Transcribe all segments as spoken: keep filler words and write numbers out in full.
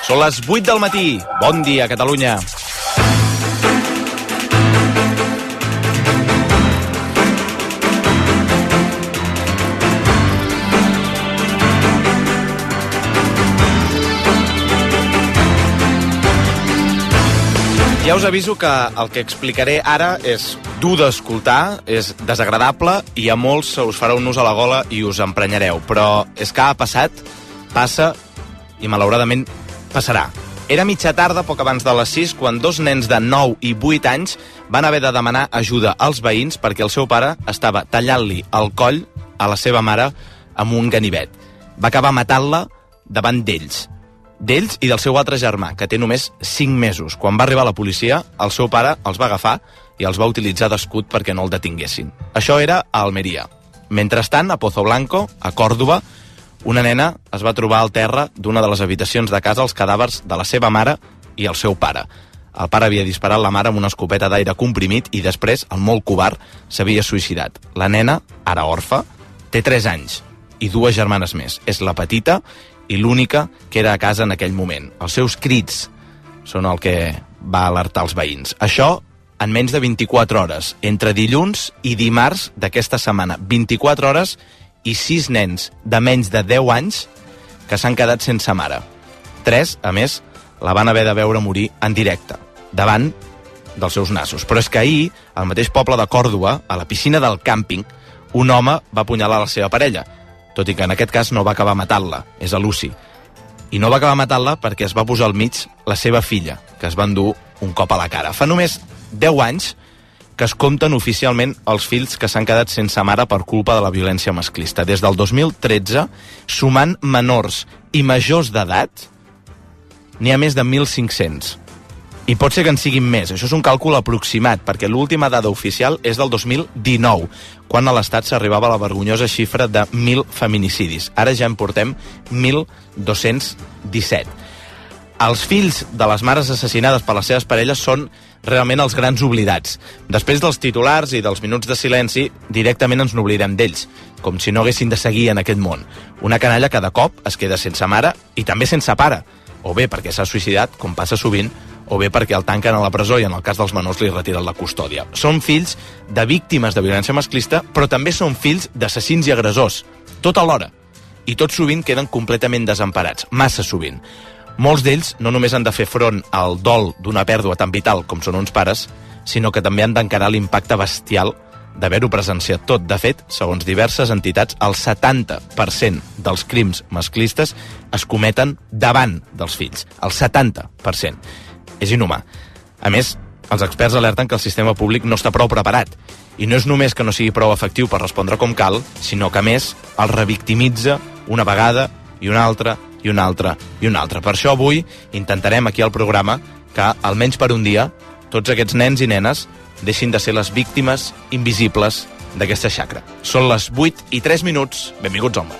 Són les vuit del matí. Bon dia, Catalunya. Ja us aviso que el que explicaré ara és dur d'escoltar, és desagradable i a molts us farà un nus a la gola i us emprenyareu. Però és que ha passat, passa i malauradament passarà. Era mitja tarda, poc abans de les sis, quan dos nens de nou i vuit anys van haver de demanar ajuda als veïns perquè el seu pare estava tallant-li el coll a la seva mare amb un ganivet. Va acabar matant-la davant d'ells. D'ells i del seu altre germà, que té només cinc mesos. Quan va arribar la policia, el seu pare els va agafar i els va utilitzar d'escut perquè no el detinguessin. Això era a Almeria. Mentrestant, a Pozoblanco, a Còrdova, una nena es va trobar al terra d'una de les habitacions de casa els cadàvers de la seva mare i el seu pare. El pare havia disparat la mare amb una escopeta d'aire comprimit i després, el molt covard, s'havia suïcidat. La nena, ara orfa, té tres anys i dues germanes més. És la petita i l'única que era a casa en aquell moment. Els seus crits són el que va alertar els veïns. Això en menys de vint-i-quatre hores, entre dilluns i dimarts d'aquesta setmana. vint-i-quatre hores i sis nens de menys de deu anys que s'han quedat sense mare. Tres, a més, la van haver de veure morir en directe, davant dels seus nassos. Però és que ahir, al mateix poble de Còrdova, a la piscina del càmping, un home va apunyalar la seva parella, tot i que en aquest cas no va acabar matant-la, és a Lucy. I no va acabar matant-la perquè es va posar al mig la seva filla, que es va endur un cop a la cara. Fa només deu anys que es compten oficialment els fills que s'han quedat sense mare per culpa de la violència masclista. Des del dos mil tretze, sumant menors i majors d'edat, n'hi ha més de mil cinc-cents. I pot ser que en siguin més. Això és un càlcul aproximat, perquè l'última dada oficial és del dos mil dinou, quan a l'Estat s'arribava a la vergonyosa xifra de mil feminicidis. Ara ja en portem mil dos-cents disset. Els fills de les mares assassinades per les seves parelles són realment els grans oblidats. Després dels titulars i dels minuts de silenci, directament ens n'oblidem d'ells, com si no haguessin de seguir en aquest món. Una canalla que de cop es queda sense mare i també sense pare, o bé perquè s'ha suïcidat, com passa sovint, o bé perquè el tanquen a la presó i en el cas dels menors li retiren la custòdia. Són fills de víctimes de violència masclista, però també són fills d'assassins i agressors, tot alhora. I tots sovint queden completament desemparats, massa sovint. Molts d'ells no només han de fer front al dol d'una pèrdua tan vital com són uns pares, sinó que també han d'encarar l'impacte bestial d'haver-ho presenciat tot. De fet, segons diverses entitats, el setanta per cent dels crims masclistes es cometen davant dels fills. El setanta per cent. És inhumà. A més, els experts alerten que el sistema públic no està prou preparat. I no és només que no sigui prou efectiu per respondre com cal, sinó que, a més, el revictimitza una vegada i una altra i una altra i una altra. Per això avui intentarem aquí al programa que, almenys per un dia, tots aquests nens i nenes deixin de ser les víctimes invisibles d'aquesta xacra. Són les vuit i tres minuts. Benvinguts al món.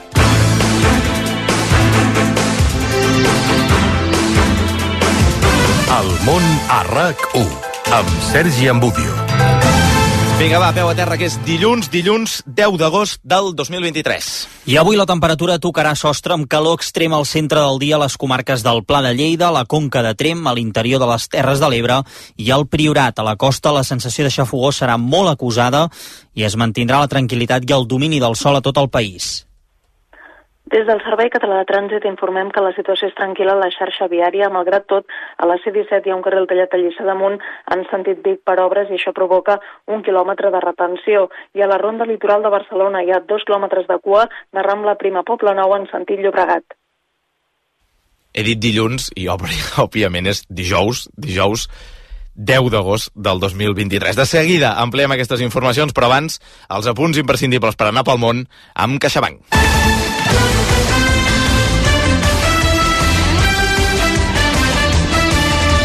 El món a RAC u, amb Sergi Ambudio. Vinga, va, peu a terra, que és dilluns, dilluns deu d'agost del dos mil vint-i-tres. I avui la temperatura tocarà sostre amb calor extrema al centre del dia a les comarques del Pla de Lleida, la Conca de Tremp, a l'interior de les Terres de l'Ebre i al Priorat. A la costa la sensació de xafogor serà molt acusada i es mantindrà la tranquil·litat i el domini del sol a tot el país. Des del Servei Català de Trànsit informem que la situació és tranquil·la a la xarxa viària. Malgrat tot, a la C disset hi ha un carril tallat a Lliçà d'Amunt en sentit Vic per obres i això provoca un quilòmetre de retenció. I a la ronda litoral de Barcelona hi ha dos quilòmetres de cua de Rambla Prima Poble Nou en sentit Llobregat. He dit dilluns i, òbviament, és dijous, dijous deu d'agost del dos mil vint-i-tres. De seguida ampliem aquestes informacions, però abans els apunts imprescindibles per anar pel món amb CaixaBank.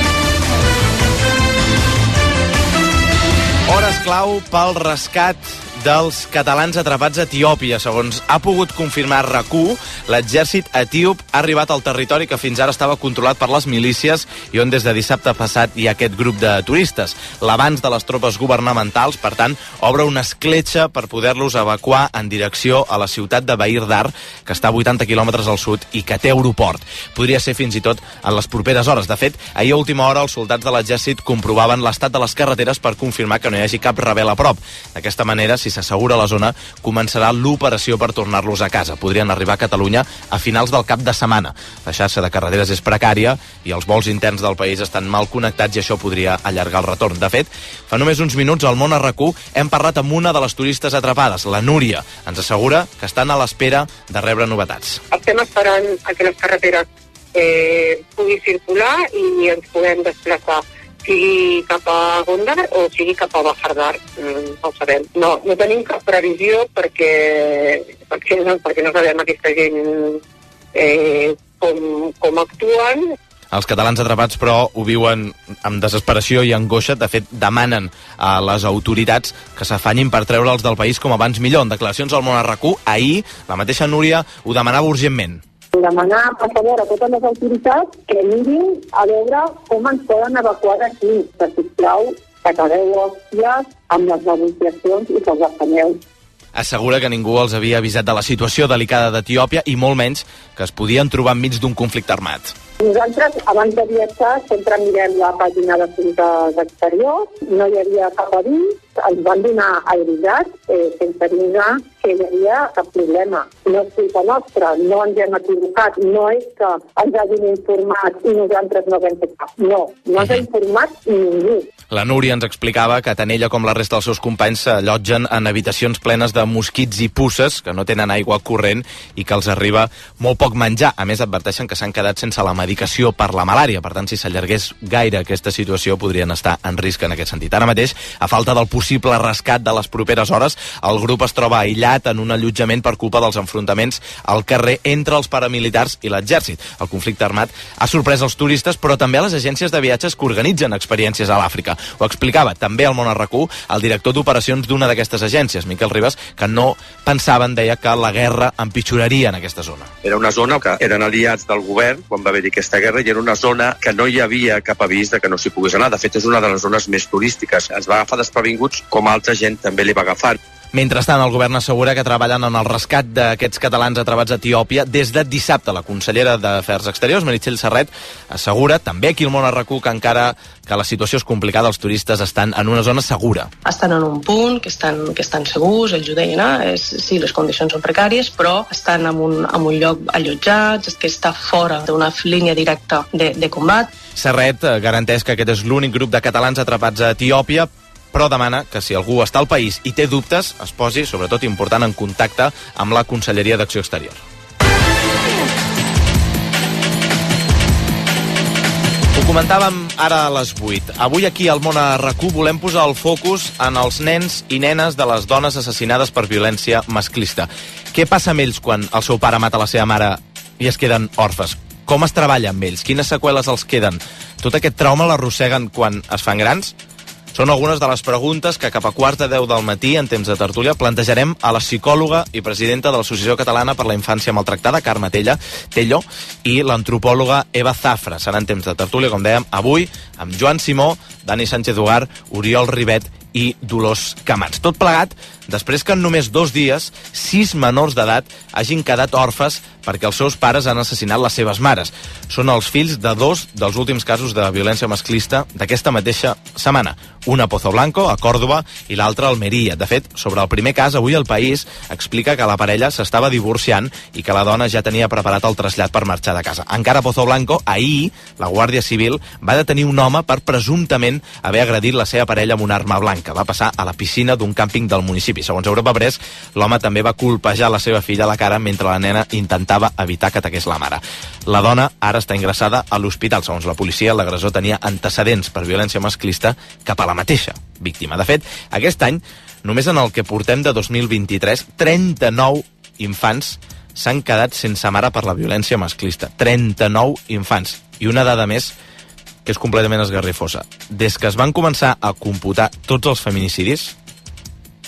Hores clau pel rescat dels catalans atrapats a Etiòpia. Segons ha pogut confirmar R A C U, l'exèrcit etíop ha arribat al territori que fins ara estava controlat per les milícies i on des de dissabte passat hi ha aquest grup de turistes. L'avanç de les tropes governamentals, per tant, obre una escletxa per poder-los evacuar en direcció a la ciutat de Bahir Dar, que està a vuitanta quilòmetres al sud i que té aeroport. Podria ser fins i tot en les properes hores. De fet, ahir a última hora els soldats de l'exèrcit comprovaven l'estat de les carreteres per confirmar que no hi hagi cap rebel a prop. D'aquesta manera, si s'assegura la zona, començarà l'operació per tornar-los a casa. Podrien arribar a Catalunya a finals del cap de setmana. La xarxa de carreteres és precària i els vols interns del país estan mal connectats i això podria allargar el retorn. De fet, fa només uns minuts al Món R A C U hem parlat amb una de les turistes atrapades, la Núria. Ens assegura que estan a l'espera de rebre novetats. Estem esperant a que les carreteres eh, pugui circular i ens puguem desplaçar, sigui cap a Gondar o sigui cap a Bahardar, no ho sabem. No, no tenim cap previsió perquè, perquè, no, perquè no sabem aquesta gent eh, com, com actuen. Els catalans atrapats, però, ho viuen amb desesperació i angoixa. De fet, demanen a les autoritats que s'afanyin per treure'ls del país com abans millor. En declaracions al Món R A C U, ahir, la mateixa Núria ho demanava urgentment. Demanar, per favor, a totes les autoritats que mirin a veure com ens poden evacuar d'aquí. Que, sisplau, que acabeu hòsties amb les negociacions i que els afanyeu. Assegura que ningú els havia avisat de la situació delicada d'Etiòpia i molt menys que es podien trobar enmig d'un conflicte armat. Nosaltres, abans de viatjar, sempre mirem la pàgina d'assumptes exteriors, no hi havia cap avís, ens van donar avisat eh, sense avisar que hi havia cap problema. No és culpa nostra, no ens hem equivocat, no és que ens hagin informat i nosaltres no vam fer cap. No, no ens ha informat ningú. La Núria ens explicava que tant ella com la resta dels seus companys s'allotgen en habitacions plenes de mosquits i puces que no tenen aigua corrent i que els arriba molt poc menjar. A més, adverteixen que s'han quedat sense la medicació per la malària. Per tant, si s'allargués gaire aquesta situació, podrien estar en risc en aquest sentit. Ara mateix, a falta del possible rescat de les properes hores, el grup es troba aïllat en un allotjament per culpa dels enfrontaments al carrer entre els paramilitars i l'exèrcit. El conflicte armat ha sorprès els turistes, però també a les agències de viatges que organitzen experiències a l'Àfrica. Ho explicava també al Món R A C U el director d'operacions d'una d'aquestes agències, Miquel Ribas, que no pensaven, deia, que la guerra empitjoraria en aquesta zona. Era una zona que eren aliats del govern quan va haver-hi aquesta guerra i era una zona que no hi havia cap avís de que no s'hi pogués anar. De fet, és una de les zones més turístiques. Ens va agafar desprevinguts com altra gent també li va agafar. Mentrestant, el govern assegura que treballen en el rescat d'aquests catalans atrapats a Etiòpia des de dissabte. La consellera d'Afers Exteriors, Meritxell Serret, assegura també aquí al Món R A C U que encara que la situació és complicada, els turistes estan en una zona segura. Estan en un punt que estan, que estan segurs, ells ho deien, eh? és, sí, les condicions són precàries, però estan en un, en un lloc allotjats, que està fora d'una línia directa de, de combat. Serret garanteix que aquest és l'únic grup de catalans atrapats a Etiòpia, però demana que si algú està al país i té dubtes, es posi, sobretot important, en contacte amb la Conselleria d'Acció Exterior. Ho comentàvem ara a les vuit. Avui aquí al Món R A C U volem posar el focus en els nens i nenes de les dones assassinades per violència masclista. Què passa amb ells quan el seu pare mata la seva mare i es queden orfes? Com es treballa amb ells? Quines seqüeles els queden? Tot aquest trauma l'arrosseguen quan es fan grans? Són algunes de les preguntes que cap a quarts de deu del matí, en temps de tertúlia, plantejarem a la psicòloga i presidenta de l'Associació Catalana per la Infància Maltractada, Carme Tella, Tello, i l'antropòloga Eva Zafra. Serà en temps de tertúlia, com dèiem, avui, amb Joan Simó, Dani Sánchez Ugar, Oriol Ribet i Dolors Camats. Tot plegat després que en només dos dies sis menors d'edat hagin quedat orfes perquè els seus pares han assassinat les seves mares. Són els fills de dos dels últims casos de violència masclista d'aquesta mateixa setmana. Una a Pozoblanco, a Còrdova, i l'altra a Almeria. De fet, sobre el primer cas, avui El País explica que la parella s'estava divorciant i que la dona ja tenia preparat el trasllat per marxar de casa. Encara a Pozoblanco, ahir, la Guàrdia Civil va detenir un home per presumptament haver agredit la seva parella amb una arma blanca. Va passar a la piscina d'un càmping del municipi. Segons Europa Press, l'home també va colpejar la seva filla a la cara mentre la nena intentava evitar que ataqués la mare. La dona ara està ingressada a l'hospital. Segons la policia, l'agressor tenia antecedents per violència masclista cap a la mateixa víctima. De fet, aquest any, només en el que portem de dos mil vint-i-tres, trenta-nou infants s'han quedat sense mare per la violència masclista. trenta-nou infants. I una dada més que és completament esgarrifosa. Des que es van començar a computar tots els feminicidis,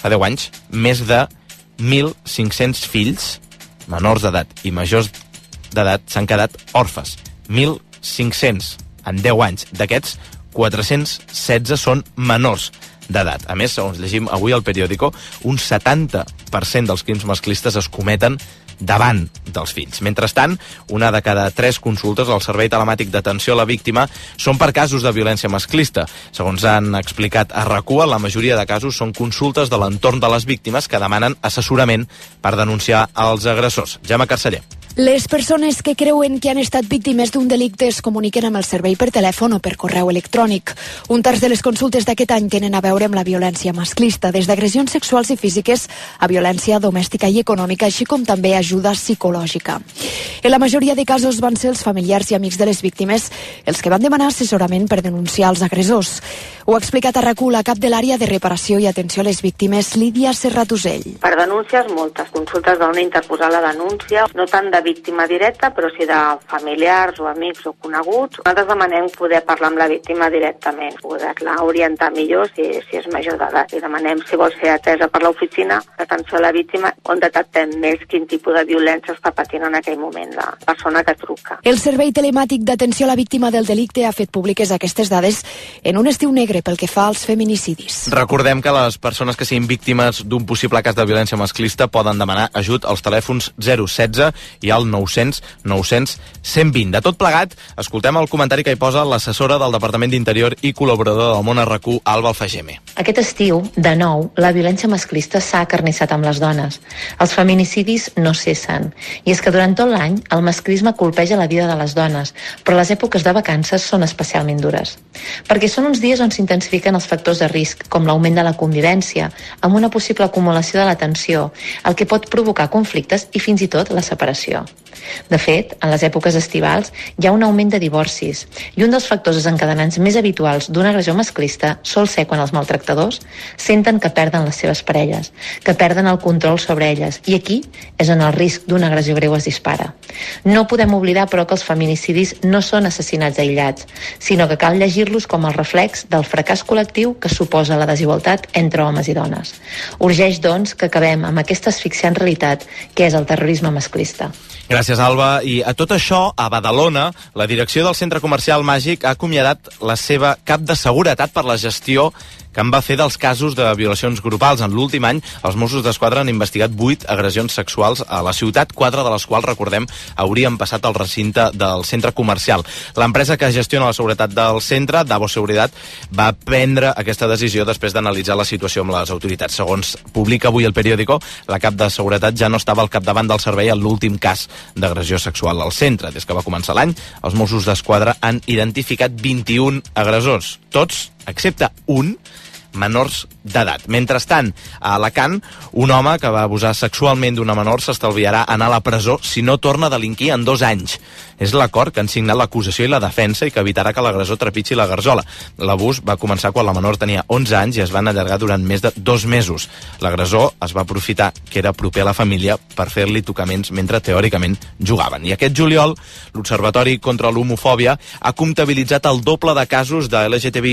fa deu anys, més de mil cinc-cents fills menors d'edat i majors d'edat s'han quedat orfes. mil cinc-cents en deu anys. D'aquests, quatre-cents setze són menors d'edat. A més, segons llegim avui al periòdico, un setanta per cent dels crims masclistes es cometen davant dels fills. Mentrestant, una de cada tres consultes al servei telemàtic d'atenció a la víctima són per casos de violència masclista. Segons han explicat a RAC u, la majoria de casos són consultes de l'entorn de les víctimes que demanen assessorament per denunciar els agressors. Gemma Carceller. Les persones que creuen que han estat víctimes d'un delicte es comuniquen amb el servei per telèfon o per correu electrònic. Un terç de les consultes d'aquest any tenen a veure amb la violència masclista, des d'agressions sexuals i físiques a violència domèstica i econòmica, així com també ajuda psicològica. En la majoria de casos van ser els familiars i amics de les víctimes els que van demanar assessorament per denunciar els agressors. Ho ha explicat a RAC u la cap de l'àrea de reparació i atenció a les víctimes, Lídia Serratusell. Per denúncies, moltes consultes d'on interposar la denúncia, no tant de víctima directa, però sí de familiars o amics o coneguts. Nosaltres demanem poder parlar amb la víctima directament, poder-la orientar millor si, si és major d'edat. I demanem si vol ser atesa per l'oficina d'atenció a la víctima, on detectem més quin tipus de violència està patint en aquell moment la persona que truca. El Servei Telemàtic d'Atenció a la Víctima del Delicte ha fet públiques aquestes dades en un estiu negre pel que fa als feminicidis. Recordem que les persones que siguin víctimes d'un possible cas de violència masclista poden demanar ajut als telèfons zero setze i al nou cents nou cents cent vint. De tot plegat, escoltem el comentari que hi posa l'assessora del Departament d'Interior i col·laboradora del Món a RAC u, Alba Alfageme. Aquest estiu, de nou, la violència masclista s'ha acarnissat amb les dones. Els feminicidis no cessen. I és que durant tot l'any el masclisme colpeja la vida de les dones, però les èpoques de vacances són especialment dures. Perquè són uns dies on s'intensifiquen els factors de risc, com l'augment de la convivència, amb una possible acumulació de la tensió, el que pot provocar conflictes i fins i tot la separació. De fet, en les èpoques estivals hi ha un augment de divorcis i un dels factors desencadenants més habituals d'una agressió masclista sol ser quan els maltractadors senten que perden les seves parelles, que perden el control sobre elles, i aquí és on el risc d'una agressió greu es dispara. No podem oblidar, però, que els feminicidis no són assassinats aïllats, sinó que cal llegir-los com el reflex del fracàs col·lectiu que suposa la desigualtat entre homes i dones. Urgeix, doncs, que acabem amb aquesta asfixiant realitat que és el terrorisme masclista. Gràcies, Alba. I a tot això, a Badalona, la direcció del Centre Comercial Màgic ha acomiadat la seva cap de seguretat per la gestió que en va fer dels casos de violacions grupals. En l'últim any, els Mossos d'Esquadra han investigat vuit agressions sexuals a la ciutat, quatre de les quals, recordem, haurien passat al recinte del centre comercial. L'empresa que gestiona la seguretat del centre, Davo Seguridad, va prendre aquesta decisió després d'analitzar la situació amb les autoritats. Segons publica avui el periòdico, la cap de seguretat ja no estava al capdavant del servei en l'últim cas d'agressió sexual al centre. Des que va començar l'any, els Mossos d'Esquadra han identificat vint-i-un agressors, tots, excepte un, menors d'edat. Mentrestant, a Alacant, un home que va abusar sexualment d'una menor s'estalviarà anar a la presó si no torna a delinquir en dos anys. És l'acord que han signat l'acusació i la defensa i que evitarà que l'agressor trepitgi la garjola. L'abús va començar quan la menor tenia onze anys i es van allargar durant més de dos mesos. L'agressor es va aprofitar que era proper a la família per fer-li tocaments mentre teòricament jugaven. I aquest juliol, l'Observatori contra l'Homofòbia ha comptabilitzat el doble de casos de L G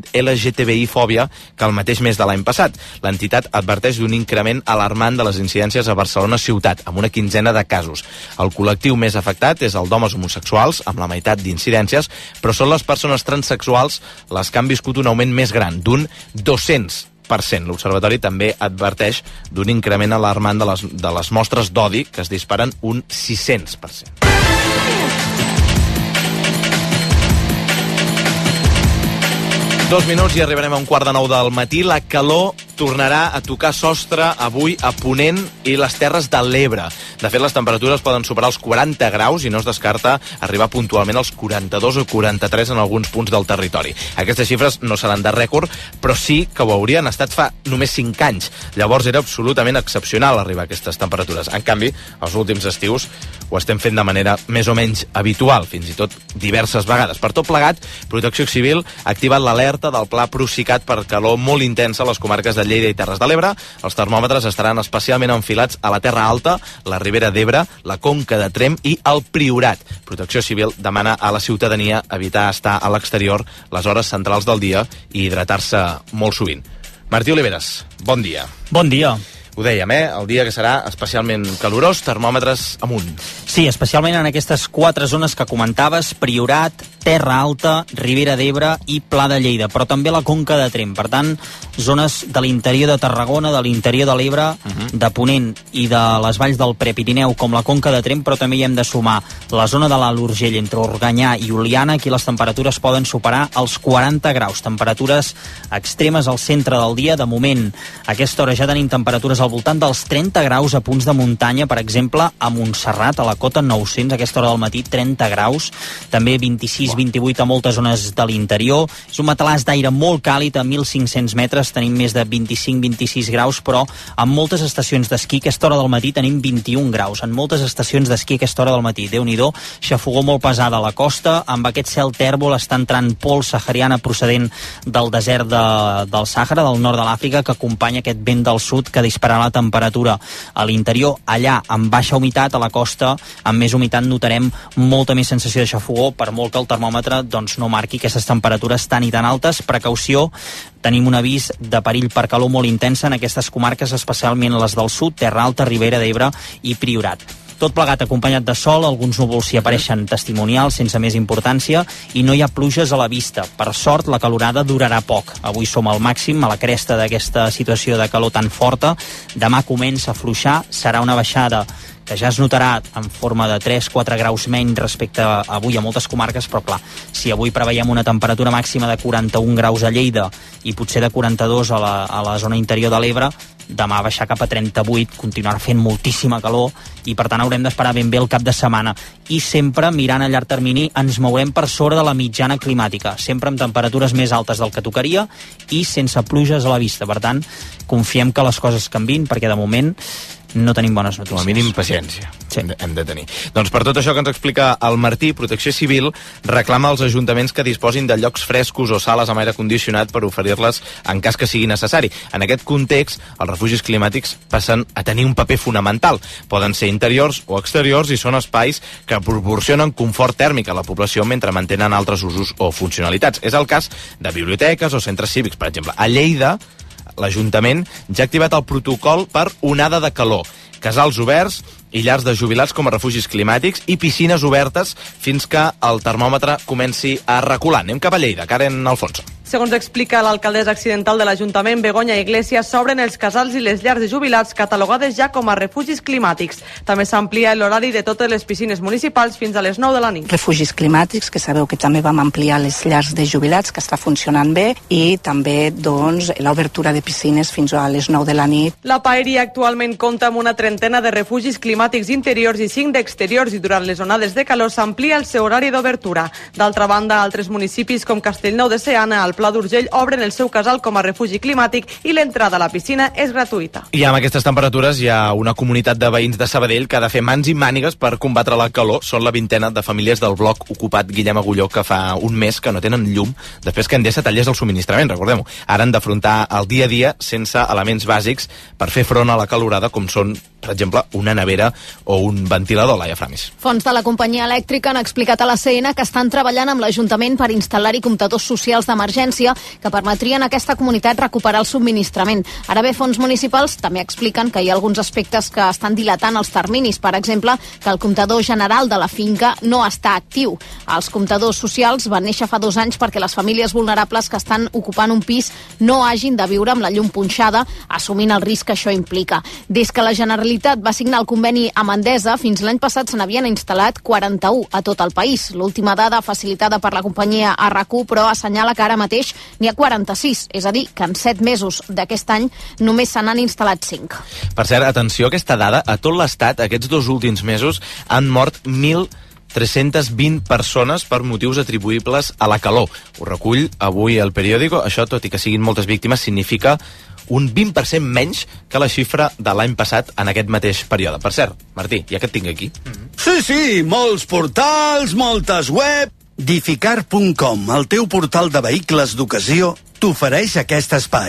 T B I-fòbia que el mateix mes de l'any passat. L'entitat adverteix d'un increment alarmant de les incidències a Barcelona ciutat, amb una quinzena de casos. El col·lectiu més afectat és el d'homes homosexuals, amb la meitat d'incidències, però són les persones transsexuals les que han viscut un augment més gran, d'un dos-cents per cent. L'Observatori també adverteix d'un increment alarmant de les, de les mostres d'odi, que es disparen un sis-cents per cent. Dos minuts i arribarem a un quart de nou del matí. La calor tornarà a tocar sostre avui a Ponent i les Terres de l'Ebre. De fet, les temperatures poden superar els quaranta graus i no es descarta arribar puntualment als quaranta-dos o quaranta-tres en alguns punts del territori. Aquestes xifres no seran de rècord, però sí que ho haurien estat fa només cinc anys. Llavors era absolutament excepcional arribar a aquestes temperatures. En canvi, els últims estius ho estem fent de manera més o menys habitual, fins i tot diverses vegades. Per tot plegat, Protecció Civil ha activat l'alerta del Pla Procicat per calor molt intensa a les comarques de Lleida i Terres de l'Ebre. Els termòmetres estaran especialment enfilats a la Terra Alta, la Ribera d'Ebre, la Conca de Tremp i el Priorat. Protecció Civil demana a la ciutadania evitar estar a l'exterior les hores centrals del dia i hidratar-se molt sovint. Martí Oliveres, bon dia. Bon dia. Ho dèiem, eh? El dia que serà especialment calorós, termòmetres amunt. Sí, especialment en aquestes quatre zones que comentaves, Priorat, Terra Alta, Ribera d'Ebre i Pla de Lleida, però també la Conca de Tremp. Per tant, zones de l'interior de Tarragona, de l'interior de l'Ebre, uh-huh. de Ponent i de les valls del Prepirineu, com la Conca de Tremp, però també hi hem de sumar la zona de l'Alt Urgell, entre Organyà i Oliana. Aquí les temperatures poden superar els quaranta graus, temperatures extremes al centre del dia. De moment, a aquesta hora ja tenim temperatures al voltant dels trenta graus a punts de muntanya, per exemple, a Montserrat, a la cota nou-cents, a aquesta hora del matí, trenta graus, també vint-i-sis vint-i-vuit a moltes zones de l'interior. És un matalàs d'aire molt càlid, a mil cinc-cents metres tenim més de vint-i-cinc vint-i-sis graus, però en moltes estacions d'esquí a aquesta hora del matí tenim vint-i-un graus, en moltes estacions d'esquí a aquesta hora del matí. Déu-n'hi-do, xafogor molt pesada a la costa, amb aquest cel tèrbol està entrant pols sahariana procedent del desert de, del Sàhara, del nord de l'Àfrica, que acompanya aquest vent del sud que dispararà la temperatura a l'interior. Allà, amb baixa humitat, a la costa, amb més humitat, notarem molta més sensació de xafogor, per molt que el termòmetre doncs, no marqui aquestes temperatures tan i tan altes. Precaució, tenim un avís de perill per calor molt intensa en aquestes comarques, especialment les del sud, Terra Alta, Ribera d'Ebre i Priorat. Tot plegat acompanyat de sol, alguns núvols s'hi apareixen testimonials sense més importància i no hi ha pluges a la vista. Per sort, la calorada durarà poc. Avui som al màxim, a la cresta d'aquesta situació de calor tan forta. Demà comença a afluixar, serà una baixada que ja es notarà en forma de tres quatre graus menys respecte a avui a moltes comarques, però clar, si avui preveiem una temperatura màxima de quaranta-un graus a Lleida i potser de quaranta-dos a la, a la zona interior de l'Ebre, demà baixar cap a trenta-vuit, continuarà fent moltíssima calor i per tant haurem d'esperar ben bé el cap de setmana. I sempre, mirant a llarg termini, ens mourem per sobre de la mitjana climàtica, sempre amb temperatures més altes del que tocaria i sense pluges a la vista. Per tant, confiem que les coses canvin, perquè de moment no tenim bones notícies. Com a mínim, paciència. Sí. Hem, de, hem de tenir. Doncs per tot això que ens explica el Martí, Protecció Civil reclama als ajuntaments que disposin de llocs frescos o sales amb aire condicionat per oferir-les en cas que sigui necessari. En aquest context, els refugis climàtics passen a tenir un paper fonamental. Poden ser interiors o exteriors i són espais que proporcionen confort tèrmic a la població mentre mantenen altres usos o funcionalitats. És el cas de biblioteques o centres cívics, per exemple. A Lleida, l'Ajuntament ja ha activat el protocol per onada de calor, casals oberts i llars de jubilats com a refugis climàtics i piscines obertes fins que el termòmetre comenci a recular. Anem cap a Lleida, Karen Alfonso. Segons explica l'alcaldessa accidental de l'Ajuntament, Begoña Iglesias, s'obren els casals i les llars de jubilats catalogades ja com a refugis climàtics. També s'amplia l'horari de totes les piscines municipals fins a les nou de la nit. Refugis climàtics, que sabeu que també vam ampliar les llars de jubilats, que està funcionant bé, i també doncs, l'obertura de piscines fins a les nou de la nit. La Paeria actualment compta amb una trentena de refugis climàtics interiors i cinc d'exteriors i durant les onades de calor s'amplia el seu horari d'obertura. D'altra banda, altres municipis com Castellnou de Seana, al Pla d'Urgell, obren el seu casal com a refugi climàtic i l'entrada a la piscina és gratuïta. I amb aquestes temperatures hi ha una comunitat de veïns de Sabadell que ha de fer mans i mànigues per combatre la calor. Són la vintena de famílies del bloc ocupat Guillem Agulló que fa un mes que no tenen llum després que Endesa tallés el subministrament, recordem-ho. Ara han d'afrontar el dia a dia sense elements bàsics per fer front a la calorada com són, per exemple, una nevera o un ventilador, Laia Framis. Fonts de la companyia elèctrica han explicat a la C N que estan treballant amb l'Ajuntament per instal·lar-hi comptadors socials d'emergència que permetrien a aquesta comunitat recuperar el subministrament. Ara bé, fons municipals també expliquen que hi ha alguns aspectes que estan dilatant els terminis. Per exemple, que el comptador general de la finca no està actiu. Els comptadors socials van néixer fa dos anys perquè les famílies vulnerables que estan ocupant un pis no hagin de viure amb la llum punxada, assumint el risc que això implica. Des que la Generalitat va signar el conveni amb Endesa, fins l'any passat se n'havien instal·lat quaranta-u a tot el país. L'última dada facilitada per la companyia R Q, però, assenyala que ara mateix n'hi ha quaranta-sis, és a dir, que en set mesos d'aquest any només se n'han instal·lat cinc. Per cert, atenció a aquesta dada, a tot l'Estat aquests dos últims mesos han mort mil tres-centes vint persones per motius atribuïbles a la calor. Ho recull avui el periòdico. Això, tot i que siguin moltes víctimes, significa un vint per cent menys que la xifra de l'any passat en aquest mateix període. Per cert, Martí, ja que et tinc aquí... Sí, sí, molts portals, moltes web... Dificar punt com, el teu portal de vehicles d'ocasió, t'ofereix aquest espai.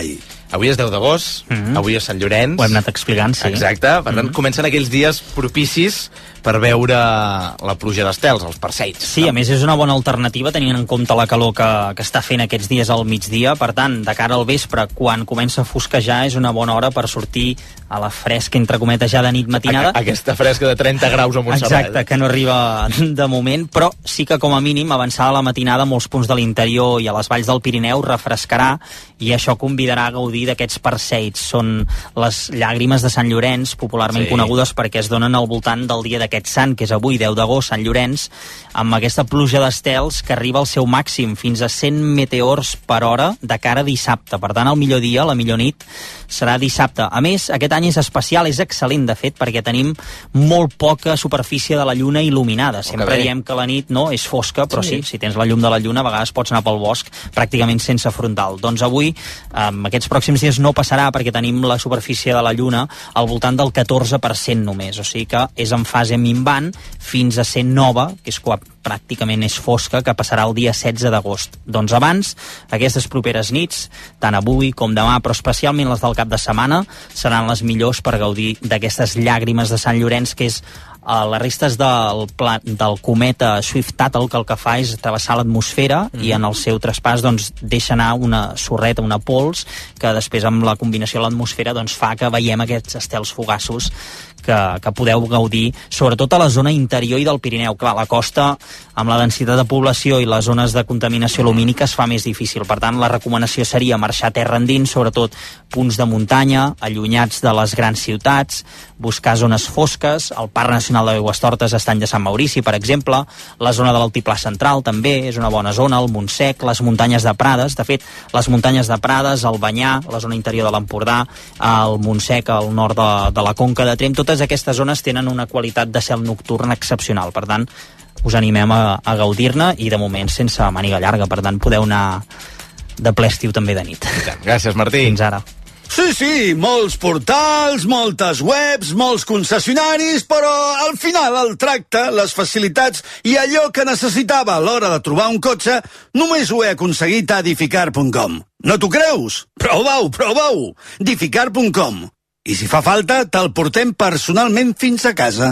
Avui és deu d'agost, mm-hmm. avui és Sant Llorenç. Ho hem anat explicant, sí. Exacte, per tant, mm-hmm. comencen aquells dies propicis per veure la pluja d'estels, els parseits. Sí, no? A més és una bona alternativa tenint en compte la calor que, que està fent aquests dies al migdia. Per tant, de cara al vespre, quan comença a fosquejar, és una bona hora per sortir a la fresca, entre cometes, ja de nit matinada. A, aquesta fresca de trenta graus a Montserrat. Exacte, que no arriba de moment, però sí que com a mínim avançada la matinada a molts punts de l'interior i a les valls del Pirineu refrescarà i això convidarà a gaudir d'aquests parseits. Són les llàgrimes de Sant Llorenç, popularment sí. conegudes perquè es donen al voltant del dia d'aquest sant, que és avui, deu d'agost, Sant Llorenç, amb aquesta pluja d'estels que arriba al seu màxim, fins a cent meteors per hora de cara a dissabte. Per tant, el millor dia, la millor nit, serà dissabte. A més, aquest any és especial, és excel·lent, de fet, perquè tenim molt poca superfície de la lluna il·luminada. Sempre diem que la nit no és fosca, però sí. sí, si tens la llum de la lluna, a vegades pots anar pel bosc pràcticament sense frontal. Doncs avui, en aquests pròxims dies no passarà perquè tenim la superfície de la lluna al voltant del catorze per cent només, o sigui que és en fase minvant fins a ser nova, que és quan pràcticament és fosca, que passarà el dia setze d'agost. Doncs abans, aquestes properes nits, tant avui com demà, però especialment les del cap de setmana, seran les millors per gaudir d'aquestes llàgrimes de Sant Llorenç, que és Uh, les restes del, pla, del cometa Swift-Tuttle, que el que fa és travessar l'atmosfera mm. i en el seu traspàs doncs, deixa anar una sorreta, una pols, que després amb la combinació de l'atmosfera doncs, fa que veiem aquests estels fugaços que, que podeu gaudir, sobretot a la zona interior i del Pirineu. Clar, la costa, amb la densitat de població i les zones de contaminació lumínica, es fa més difícil. Per tant, la recomanació seria marxar terra endins, sobretot punts de muntanya, allunyats de les grans ciutats, buscar zones fosques. El Parc Nacional d'Aigüestortes Estany de Sant Maurici, per exemple, la zona de l'Altiplà Central també és una bona zona, el Montsec, les muntanyes de Prades. De fet, les muntanyes de Prades, el Banyar, la zona interior de l'Empordà, el Montsec, al nord de, de la Conca de Tremp, totes aquestes zones tenen una qualitat de cel nocturn excepcional. Per tant, us animem a, a gaudir-ne i de moment sense màniga llarga, per tant podeu anar de ple estiu també de nit. Gràcies, Martí. Fins ara. Sí, sí, molts portals, moltes webs, molts concessionaris, però al final el tracte, les facilitats i allò que necessitava a l'hora de trobar un cotxe només ho he aconseguit a edificar punt com. No t'ho creus? Prova-ho, prova-ho! edificar punt com. I si fa falta, te'l portem personalment fins a casa.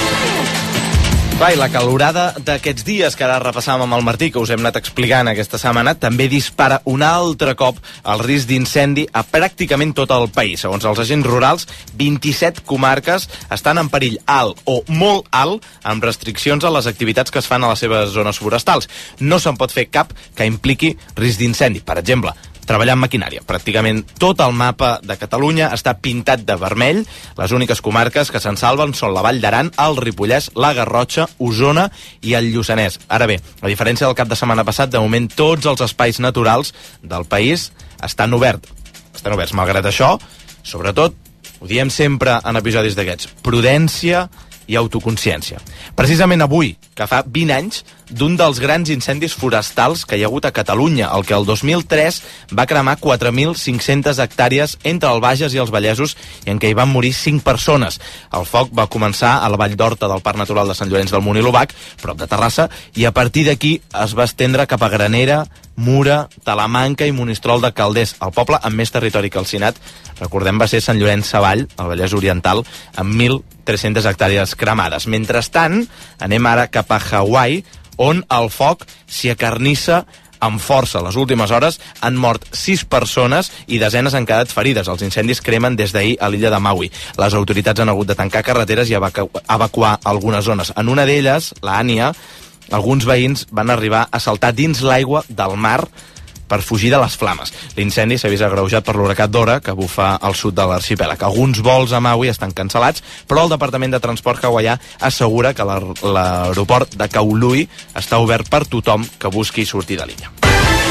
Va, i la calorada d'aquests dies que ara repassàvem amb el Martí, que us hem anat explicant aquesta setmana, també dispara un altre cop el risc d'incendi a pràcticament tot el país. Segons els agents rurals, vint-i-set comarques estan en perill alt o molt alt, amb restriccions a les activitats que es fan a les seves zones forestals. No se'n pot fer cap que impliqui risc d'incendi. Per exemple, treballar amb maquinària. Pràcticament tot el mapa de Catalunya està pintat de vermell. Les úniques comarques que se'n salven són la Vall d'Aran, el Ripollès, la Garrotxa, Osona i el Lluçanès. Ara bé, a diferència del cap de setmana passat, de moment tots els espais naturals del país estan oberts. Estan oberts. Malgrat això, sobretot, ho diem sempre en episodis d'aquests, prudència i autoconsciència. Precisament avui, que fa vint anys, d'un dels grans incendis forestals que hi ha hagut a Catalunya, el que el dos mil tres va cremar quatre mil cinc-centes hectàrees entre el Bages i els Vallesos i en què hi van morir cinc persones. El foc va començar a la Vall d'Horta del Parc Natural de Sant Llorenç del Munt i l'Obac, prop de Terrassa, i a partir d'aquí es va estendre cap a Granera, Mura, Talamanca i Monistrol de Calders. El poble amb més territori calcinat, recordem, va ser Sant Llorenç Savall, al Vallès Oriental, amb mil tres-centes hectàrees cremades. Mentrestant, anem ara cap a Hawaii, on el foc s'hi acarnissa amb força. Les últimes hores han mort sis persones i desenes han quedat ferides. Els incendis cremen des d'ahir a l'illa de Maui. Les autoritats han hagut de tancar carreteres i evacu evacuar algunes zones. En una d'elles, la Ània, alguns veïns van arribar a saltar dins l'aigua del mar per fugir de les flames. L'incendi s'ha vist agreujat per l'huracà Dora, que bufa al sud de l'arxipèlag. Alguns vols a Maui estan cancel·lats, però el Departament de Transport hawaià assegura que l'aeroport de Kaului està obert per tothom que busqui sortir de l'illa.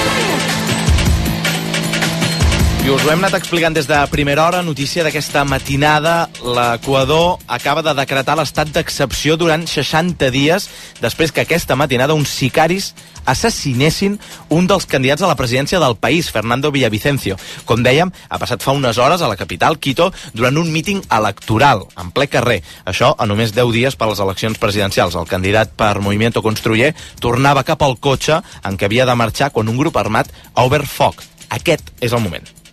I us ho hem anat explicant des de primera hora, notícia d'aquesta matinada. L'Equador acaba de decretar l'estat d'excepció durant seixanta dies després que aquesta matinada uns sicaris assassinessin un dels candidats a la presidència del país, Fernando Villavicencio. Com dèiem, ha passat fa unes hores a la capital, Quito, durant un míting electoral, en ple carrer. Això a només deu dies per les eleccions presidencials. El candidat per Movimiento Construyer tornava cap al cotxe en què havia de marxar quan un grup armat ha obert foc. Aquest és el moment.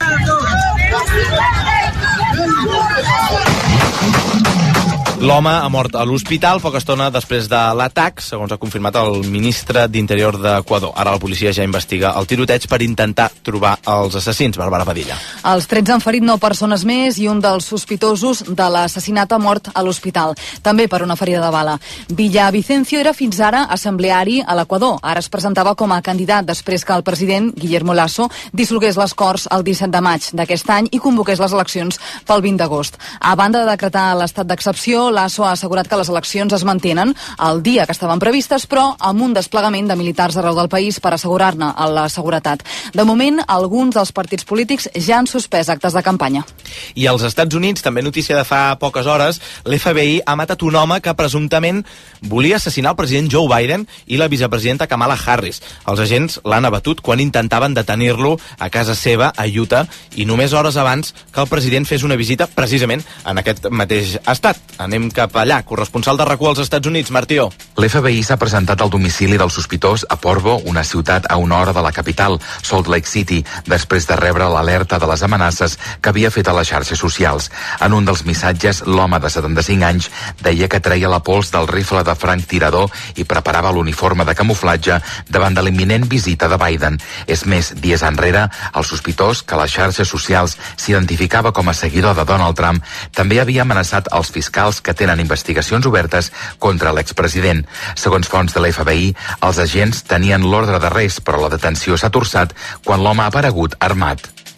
L'home ha mort a l'hospital poca estona després de l'atac, segons ha confirmat el ministre d'Interior d'Equador. Ara la policia ja investiga el tiroteig per intentar trobar els assassins. Bàrbara Padilla. Els tretze han ferit nou persones més i un dels sospitosos de l'assassinat ha mort a l'hospital, també per una ferida de bala. Villavicencio era fins ara assembleari a l'Equador. Ara es presentava com a candidat després que el president Guillermo Lasso dissolgués les Corts el disset de maig d'aquest any i convoqués les eleccions pel vint d'agost. A banda de decretar l'estat d'excepció, Lasso ha assegurat que les eleccions es mantenen el dia que estaven previstes, però amb un desplegament de militars arreu del país per assegurar-ne la seguretat. De moment, alguns dels partits polítics ja han suspès actes de campanya. I als Estats Units, també notícia de fa poques hores, l'F B I ha matat un home que presumptament volia assassinar el president Joe Biden i la vicepresidenta Kamala Harris. Els agents l'han abatut quan intentaven detenir-lo a casa seva, a Utah, i només hores abans que el president fes una visita precisament en aquest mateix estat. Anem cap allà. Corresponsal de RAC u als Estats Units, Martió. L'F B I s'ha presentat al domicili del sospitós a Porvo, una ciutat a una hora de la capital, Salt Lake City, després de rebre l'alerta de les amenaces que havia fet a les xarxes socials. En un dels missatges, l'home de setanta-cinc anys deia que treia la pols del rifle de franc tirador i preparava l'uniforme de camuflatge davant de l'imminent visita de Biden. És més, dies enrere, el sospitós, que a les xarxes socials s'identificava com a seguidor de Donald Trump, també havia amenaçat els fiscals que tenen investigacions obertes contra l'expresident. Segons fonts de l'F B I, els agents tenien l'ordre d'arrest, però la detenció s'ha torçat quan l'home ha aparegut armat.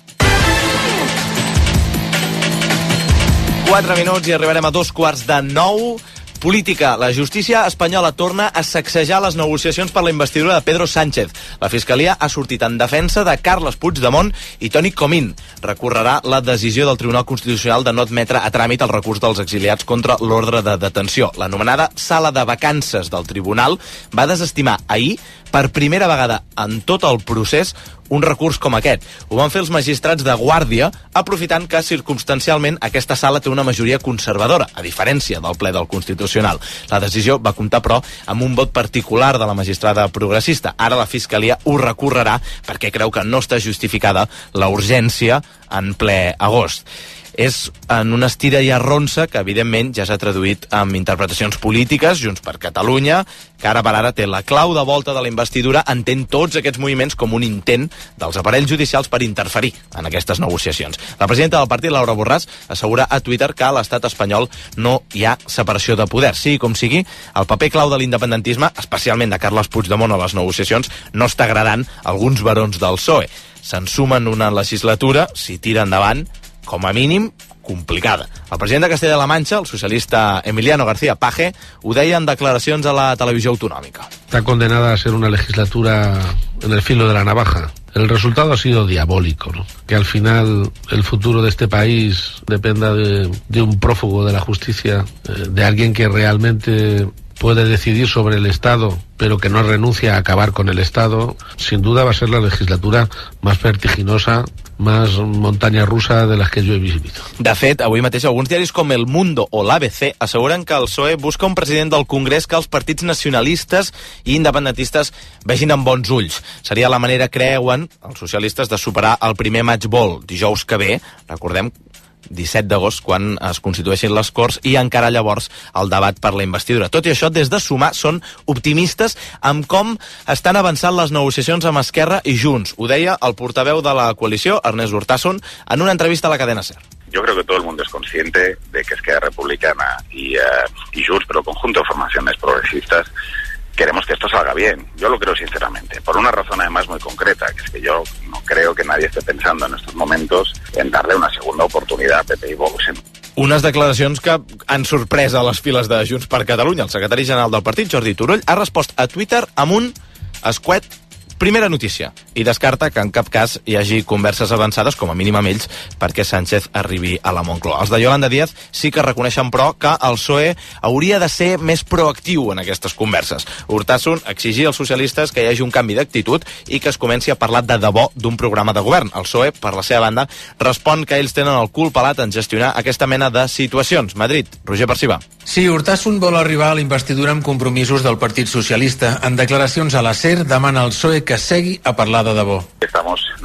Quatre minuts i arribarem a dos quarts de nou. Política. La justícia espanyola torna a sacsejar les negociacions per la investidura de Pedro Sánchez. La Fiscalia ha sortit en defensa de Carles Puigdemont i Toni Comín. Recorrerà la decisió del Tribunal Constitucional de no admetre a tràmit el recurs dels exiliats contra l'ordre de detenció. L'anomenada sala de vacances del tribunal va desestimar ahir, per primera vegada en tot el procés, un recurs com aquest. Ho van fer els magistrats de guàrdia, aprofitant que circumstancialment aquesta sala té una majoria conservadora, a diferència del ple del Constitucional. La decisió va comptar, però, amb un vot particular de la magistrada progressista. Ara la Fiscalia ho recorrerà perquè creu que no està justificada la urgència en ple agost. És en una estira i arronsa que, evidentment, ja s'ha traduït amb interpretacions polítiques, Junts per Catalunya, que ara per ara té la clau de volta de la investidura, entén tots aquests moviments com un intent dels aparells judicials per interferir en aquestes negociacions. La presidenta del partit, Laura Borràs, assegura a Twitter que a l'estat espanyol no hi ha separació de poder. Sigui com sigui, el paper clau de l'independentisme, especialment de Carles Puigdemont a les negociacions, no està agradant a alguns barons del P S O E. Se'n sumen una legislatura, si tira endavant, com a mínim, complicada. El president de Castella-La Manxa, el socialista Emiliano García Paje, ho deia en declaracions a la televisió autonòmica. Está condenada a ser una legislatura en el filo de la navaja. El resultado ha sido diabólico, ¿no? Que al final el futuro de este país dependa de, de un prófugo de la justicia, eh, de alguien que realmente puede decidir sobre el Estado, pero que no renuncia a acabar con el Estado. Sin duda va a ser la legislatura más vertiginosa, más montaña rusa de las que yo he vivido. De fet, avui mateix alguns diaris com El Mundo o l'A B C asseguren que el P S O E busca un president del Congrés que els partits nacionalistes i independentistes vegin amb bons ulls. Seria la manera, creuen els socialistes, de superar el primer matchball dijous que ve, recordem, disset d'agost, quan es constitueixin les Corts, i encara llavors el debat per la investidura. Tot i això, des de Sumar són optimistes amb com estan avançant les negociacions amb Esquerra i Junts. Ho deia el portaveu de la coalició, Ernest Urtasun, en una entrevista a la cadena SER. Yo creo que todo el mundo es consciente de que Esquerra Republicana y, uh, y Junts, pero el conjunto de formaciones progresistas, queremos que esto salga bien. Yo lo creo sinceramente, por una razón además muy concreta, que es que yo no creo que nadie esté pensando en estos momentos en darle una segunda oportunidad a P P i Vox. Unes declaracions que han sorprès a les files de Junts per Catalunya. El secretari general del partit, Jordi Turull, ha respost a Twitter amb un escuet primera notícia, i descarta que en cap cas hi hagi converses avançades, com a mínim amb ells, perquè Sánchez arribi a la Moncloa. Els de Yolanda Díaz sí que reconeixen, però, que el P S O E hauria de ser més proactiu en aquestes converses. Urtasun exigia als socialistes que hi hagi un canvi d'actitud i que es comenci a parlar de debò d'un programa de govern. El P S O E, per la seva banda, respon que ells tenen el cul pelat en gestionar aquesta mena de situacions. Madrid, Roger Perciba. Sí, Urtasun vol arribar a la investidura amb compromisos del Partit Socialista. En declaracions a la SER demana al P S O E que segui a parlar de debò. Estamos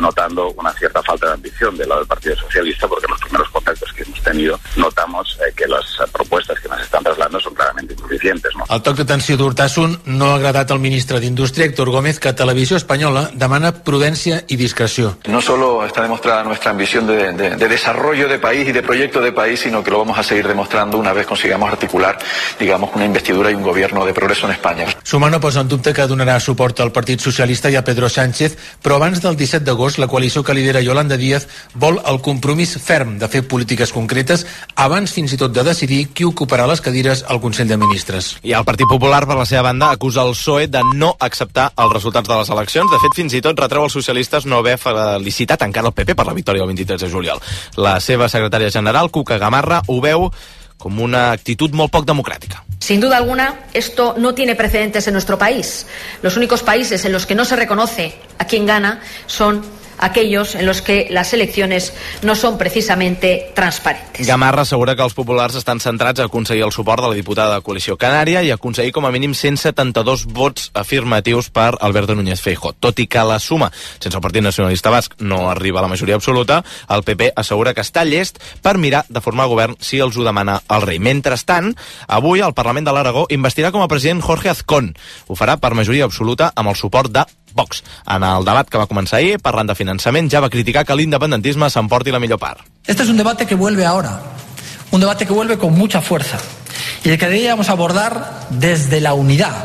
notando una cierta falta de ambición del lado del Partido Socialista, porque en los primeros contactos que hemos tenido notamos eh, que las eh, propuestas que nos están trasladando son claramente insuficientes, ¿no? El toc d'atenció d'Hurtasun no ha agradat al ministre d'Indústria, Héctor Gómez, que Televisió Espanyola demana prudència i discreció. No solo está demostrada nuestra ambición de, de, de desarrollo de país y de proyecto de país, sino que lo vamos a seguir demostrando una vez consigamos articular, digamos, una investidura y un gobierno de progreso en España. Sumar no posa en dubte que donarà suport al Partit Socialista i a Pedro Sánchez, però abans del disset d'agost la coalició que lidera Yolanda Díaz vol el compromís ferm de fer polítiques concretes abans fins i tot de decidir qui ocuparà les cadires al Consell de Ministres. I el Partit Popular, per la seva banda, acusa el P S O E de no acceptar els resultats de les eleccions. De fet, fins i tot retreu als socialistes no haver felicitat encara el P P per la victòria el vint-i-tres de juliol. La seva secretària general, Cuca Gamarra, ho veu com una actitud molt poc democràtica. Sin duda alguna, esto no tiene precedentes en nuestro país. Los únicos países en los que no se reconoce a quién gana son aquellos en los que las elecciones no son precisamente transparentes. Gamarra assegura que els populars estan centrats a aconseguir el suport de la diputada de Coalició Canària i aconseguir com a mínim cent setanta-dos vots afirmatius per Alberto Núñez Feijóo. Tot i que la suma sense el Partit Nacionalista Basc no arriba a la majoria absoluta, el P P assegura que està llest per mirar de formar govern si els ho demana el rei. Mentrestant, avui el Parlament de l'Aragó investirà com a president Jorge Azcón. Ho farà per majoria absoluta amb el suport de Vox. En el debat que va començar ahir, parlant de finançament, ja va criticar que l'independentisme s'emporti la millor part. Este es un debate que vuelve ahora, un debate que vuelve con mucha fuerza y el que deberíamos abordar desde la unidad,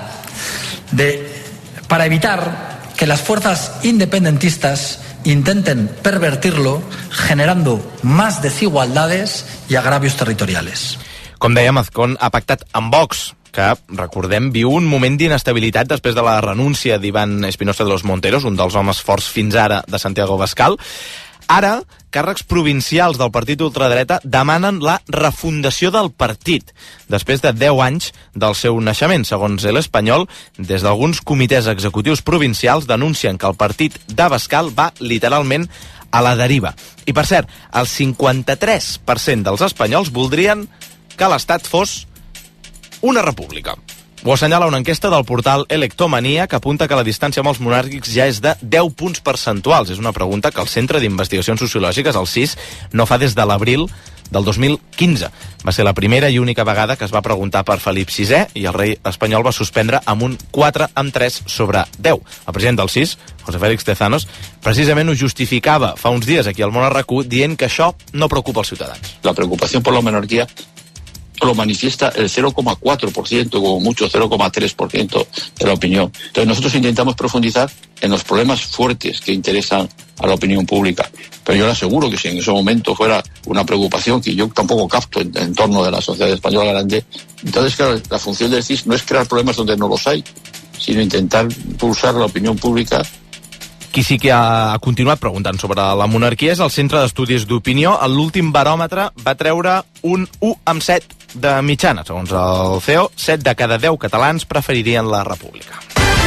de, para evitar que las fuerzas independentistas intenten pervertirlo, generando más desigualdades y agravios territoriales. Com dèiem, Azcón ha pactat amb Vox, que, recordem, viu un moment d'inestabilitat després de la renúncia d'Iván Espinosa de los Monteros, un dels homes forts fins ara de Santiago Abascal. Ara, càrrecs provincials del partit ultradreta demanen la refundació del partit, després de deu anys del seu naixement. Segons El Espanyol, des d'alguns comitès executius provincials denuncien que el partit d'Abascal va literalment a la deriva. I, per cert, el cinquanta-tres per cent dels espanyols voldrien que l'Estat fos una república. Ho assenyala una enquesta del portal Electomania que apunta que la distància amb els monàrquics ja és de deu punts percentuals. És una pregunta que el Centre d'Investigacions Sociològiques, el C I S, no fa des de l'abril del dos mil quinze. Va ser la primera i única vegada que es va preguntar per Felip sisè i el rei espanyol va suspendre amb un quatre amb tres sobre deu. El president del C I S, José Félix Tezanos, precisament ho justificava fa uns dies aquí al Món R Q dient que això no preocupa els ciutadans. La preocupación por la monarquía lo manifiesta el cero coma cuatro por ciento, como mucho cero coma tres por ciento de la opinión. Entonces nosotros intentamos profundizar en los problemas fuertes que interesan a la opinión pública. Pero yo le aseguro que si en ese momento fuera una preocupación que yo tampoco capto en, en torno de la sociedad española grande, entonces claro, la función del C I S no es crear problemas donde no los hay, sino intentar impulsar la opinión pública. Qui sí que ha continuat preguntant sobre la monarquia és el Centre d'Estudis d'Opinió. L'últim baròmetre va treure un u amb set de mitjana. Segons el C E O, set de cada deu catalans preferirien la república.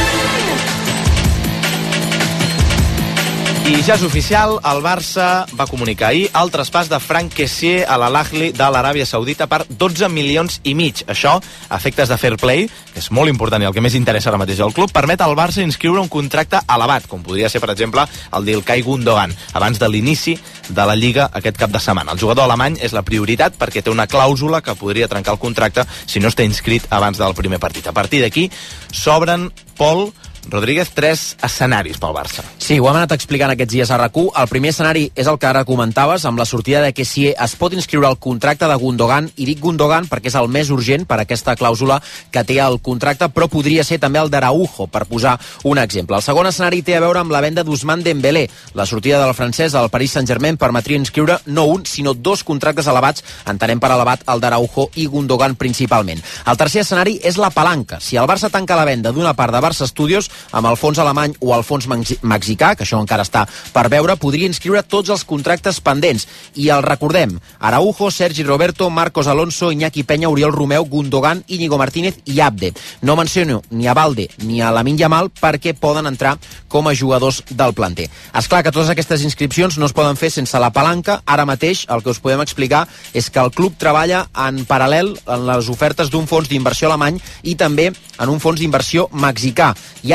I ja és oficial, el Barça va comunicar ahir el traspàs de Franck Kessié a l'Al-Ahly de l'Aràbia Saudita per dotze milions i mig. Això, a efectes de fair play, que és molt important i el que més interessa ara mateix al club, permet al Barça inscriure un contracte elevat, com podria ser, per exemple, el d'Ilkay Gundogan, abans de l'inici de la Lliga aquest cap de setmana. El jugador alemany és la prioritat perquè té una clàusula que podria trencar el contracte si no està inscrit abans del primer partit. A partir d'aquí, s'obren, Pol Rodríguez, tres escenaris pel Barça. Sí, ho hem anat explicant aquests dies a R A Q. El primer escenari és el que ara comentaves, amb la sortida de Kessié es pot inscriure el contracte de Gundogan, i dic Gundogan perquè és el més urgent per aquesta clàusula que té el contracte, però podria ser també el d'Araujo, per posar un exemple. El segon escenari té a veure amb la venda d'Ousmane Dembélé. La sortida del francès al Paris Saint-Germain permetria inscriure no un, sinó dos contractes elevats, entenem per elevat el d'Araujo i Gundogan principalment. El tercer escenari és la palanca. Si el Barça tanca la venda d'una part de Barça Studios, amb el fons alemany o el fons mexicà, que això encara està per veure, podria inscriure tots els contractes pendents. I el recordem, Araujo, Sergi Roberto, Marcos Alonso, Iñaki Peña, Oriol Romeu, Gundogan, Íñigo Martínez i Abde. No menciono ni a Balde ni a Lamine Yamal perquè poden entrar com a jugadors del planter. És clar que totes aquestes inscripcions no es poden fer sense la palanca. Ara mateix el que us podem explicar és que el club treballa en paral·lel en les ofertes d'un fons d'inversió alemany i també en un fons d'inversió mexicà. Hi ha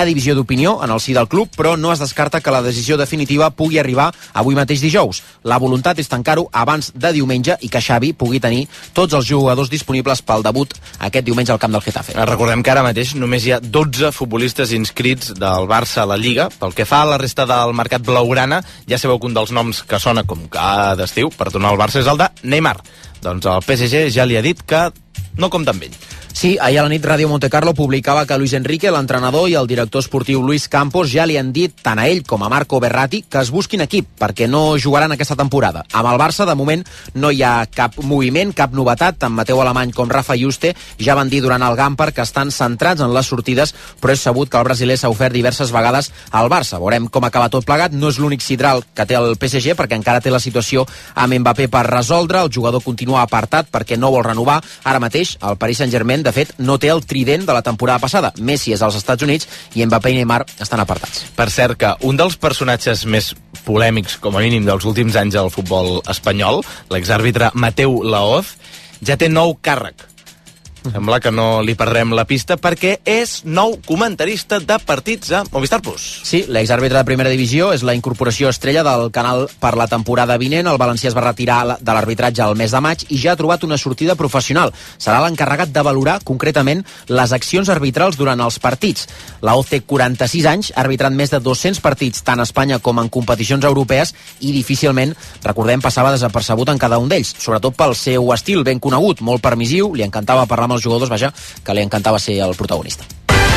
Hi ha divisió d'opinió en el si del club, però no es descarta que la decisió definitiva pugui arribar avui mateix dijous. La voluntat és tancar-ho abans de diumenge i que Xavi pugui tenir tots els jugadors disponibles pel debut aquest diumenge al camp del Getafe. Recordem que ara mateix només hi ha dotze futbolistes inscrits del Barça a la Lliga. Pel que fa a la resta del mercat blaugrana, ja sabeu que un dels noms que sona com cada estiu per tornar al Barça és el de Neymar. Doncs el P S G ja li ha dit que no compta amb ell. Sí, ahir a la nit Ràdio Montecarlo publicava que Luis Enrique, l'entrenador, i el director esportiu Luis Campos ja li han dit tant a ell com a Marco Verratti que es busquin equip perquè no jugaran aquesta temporada. Amb el Barça, de moment, no hi ha cap moviment, cap novetat. Tant Mateu Alemany com Rafa Juste ja van dir durant el Gampar que estan centrats en les sortides, però és sabut que el brasiler s'ha ofert diverses vegades al Barça. Veurem com acaba tot plegat. No és l'únic sidral que té el P S G perquè encara té la situació amb Mbappé per resoldre. El jugador continua apartat perquè no vol renovar. Ara mateix, el Paris Saint-Germain, de fet, no té el trident de la temporada passada. Messi és als Estats Units i Mbappé i Neymar estan apartats. Per cert, que un dels personatges més polèmics, com a mínim, dels últims anys al futbol espanyol, l'exàrbitre Mateu Laoz, ja té nou càrrec. Sembla que no li perdrem la pista perquè és nou comentarista de partits a Movistar Plus. Sí, l'exàrbitre de primera divisió és la incorporació estrella del canal per la temporada vinent. El valencià es va retirar de l'arbitratge al mes de maig i ja ha trobat una sortida professional. Serà l'encarregat de valorar concretament les accions arbitrals durant els partits. La O C té quaranta-sis anys, ha arbitrat més de dos-cents partits tant a Espanya com en competicions europees i difícilment, recordem, passava desapercebut en cada un d'ells, sobretot pel seu estil ben conegut, molt permissiu, li encantava parlar amb els jugadors, vaja, que li encantava ser el protagonista.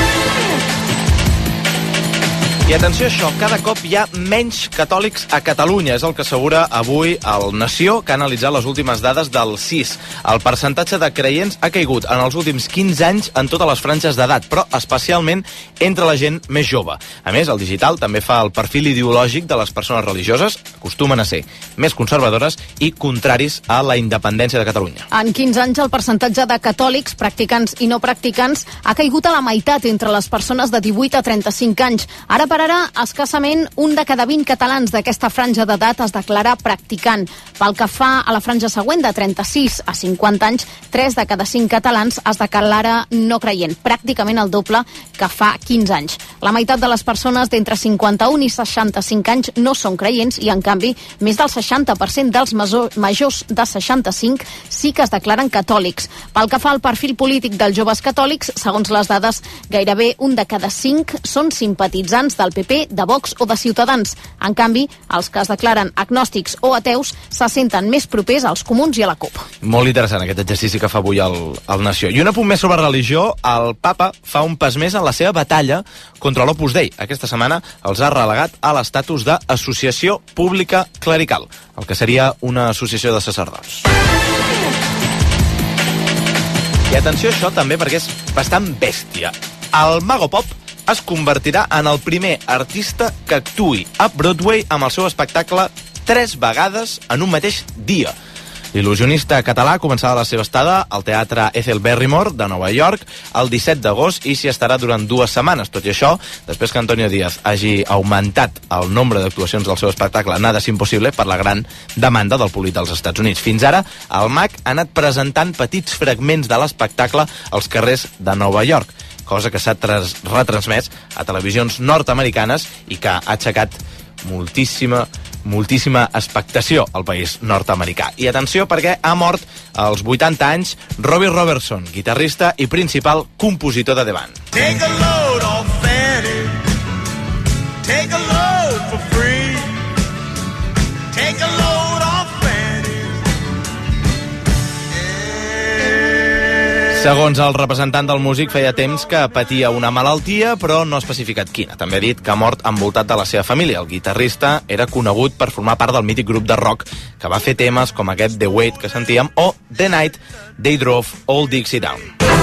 I atenció a això, cada cop hi ha menys catòlics a Catalunya, és el que assegura avui el Nació, que ha analitzat les últimes dades del C I S. El percentatge de creients ha caigut en els últims quinze anys en totes les franges d'edat, però especialment entre la gent més jove. A més, el digital també fa el perfil ideològic de les persones religioses, acostumen a ser més conservadores i contraris a la independència de Catalunya. En quinze anys el percentatge de catòlics, practicants i no practicants, ha caigut a la meitat entre les persones de divuit a trenta-cinc anys. Ara per ara, escassament un de cada vint catalans d'aquesta franja d'edat es declara practicant. Pel que fa a la franja següent, de trenta-sis a cinquanta anys, tres de cada cinc catalans es declara no creient, pràcticament el doble que fa quinze anys. La meitat de les persones d'entre cinquanta-un i seixanta-cinc anys no són creients i, en canvi, més del seixanta per cent dels majors de seixanta-cinc sí que es declaren catòlics. Pel que fa al perfil polític dels joves catòlics, segons les dades, gairebé un de cada cinc són simpatitzants del P P, de Vox o de Ciutadans. En canvi, els que es declaren agnòstics o ateus se senten més propers als comuns i a la CUP. Molt interessant aquest exercici que fa avui el, el Nació. I un apunt més sobre religió, el papa fa un pas més en la seva batalla contra l'Opus Dei. Aquesta setmana els ha relegat a l'estatus d'associació pública clerical, el que seria una associació de sacerdots. I atenció a això també perquè és bastant bèstia. El Mago Pop es convertirà en el primer artista que actuï a Broadway amb el seu espectacle tres vegades en un mateix dia. L'il·lusionista català començarà la seva estada al Teatre Ethel Barrymore de Nova York el disset d'agost i s'hi estarà durant dues setmanes. Tot i això, després que Antonio Díaz hagi augmentat el nombre d'actuacions del seu espectacle Nada es imposible per la gran demanda del públic dels Estats Units. Fins ara, el mag ha anat presentant petits fragments de l'espectacle als carrers de Nova York, cosa que s'ha retransmès a televisions nord-americanes i que ha aixecat moltíssima, moltíssima expectació al país nord-americà. I atenció perquè ha mort als vuitanta anys Robbie Robertson, guitarrista i principal compositor de The Band. Take a load off Fanny, take a load for free, take a load off Fanny. Segons el representant del músic, feia temps que patia una malaltia, però no ha especificat quina. També ha dit que ha mort envoltat de la seva família. El guitarrista era conegut per formar part del mític grup de rock que va fer temes com aquest The Weight que sentíem o The Night They Drove Old Dixie Down.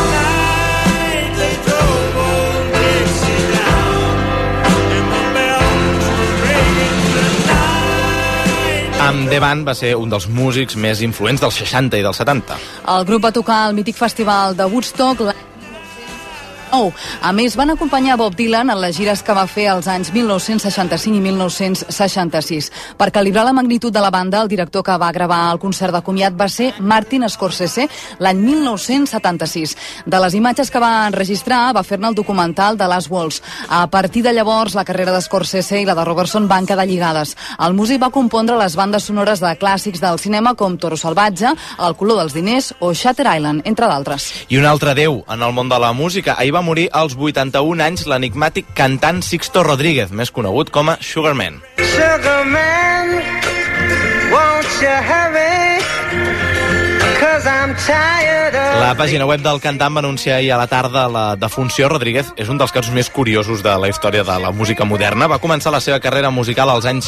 Amb The Band va ser un dels músics més influents dels seixanta i dels setanta. El grup va tocar al mític festival de Woodstock A més, van acompanyar Bob Dylan en les gires que va fer als anys mil nou-cents seixanta-cinc i mil nou-cents seixanta-sis. Per calibrar la magnitud de la banda, el director que va gravar el concert de comiat va ser Martin Scorsese l'any mil nou-cents setanta-sis. De les imatges que va enregistrar, va fer-ne el documental de Last Waltz. A partir de llavors, la carrera de Scorsese i la de Robertson van quedar lligades. El músic va compondre les bandes sonores de clàssics del cinema com Toro Salvatge, El color dels diners o Shutter Island, entre d'altres. I un altre déu en el món de la música. Ahir va morir als vuitanta-un anys l'enigmàtic cantant Sixto Rodríguez, més conegut com a Sugar Man. Sugar Man, won't you hurry? 'Cause I'm tired of... La pàgina web del cantant va anunciar ahir a la tarda la defunció. Rodríguez és un dels casos més curiosos de la història de la música moderna. Va començar la seva carrera musical als anys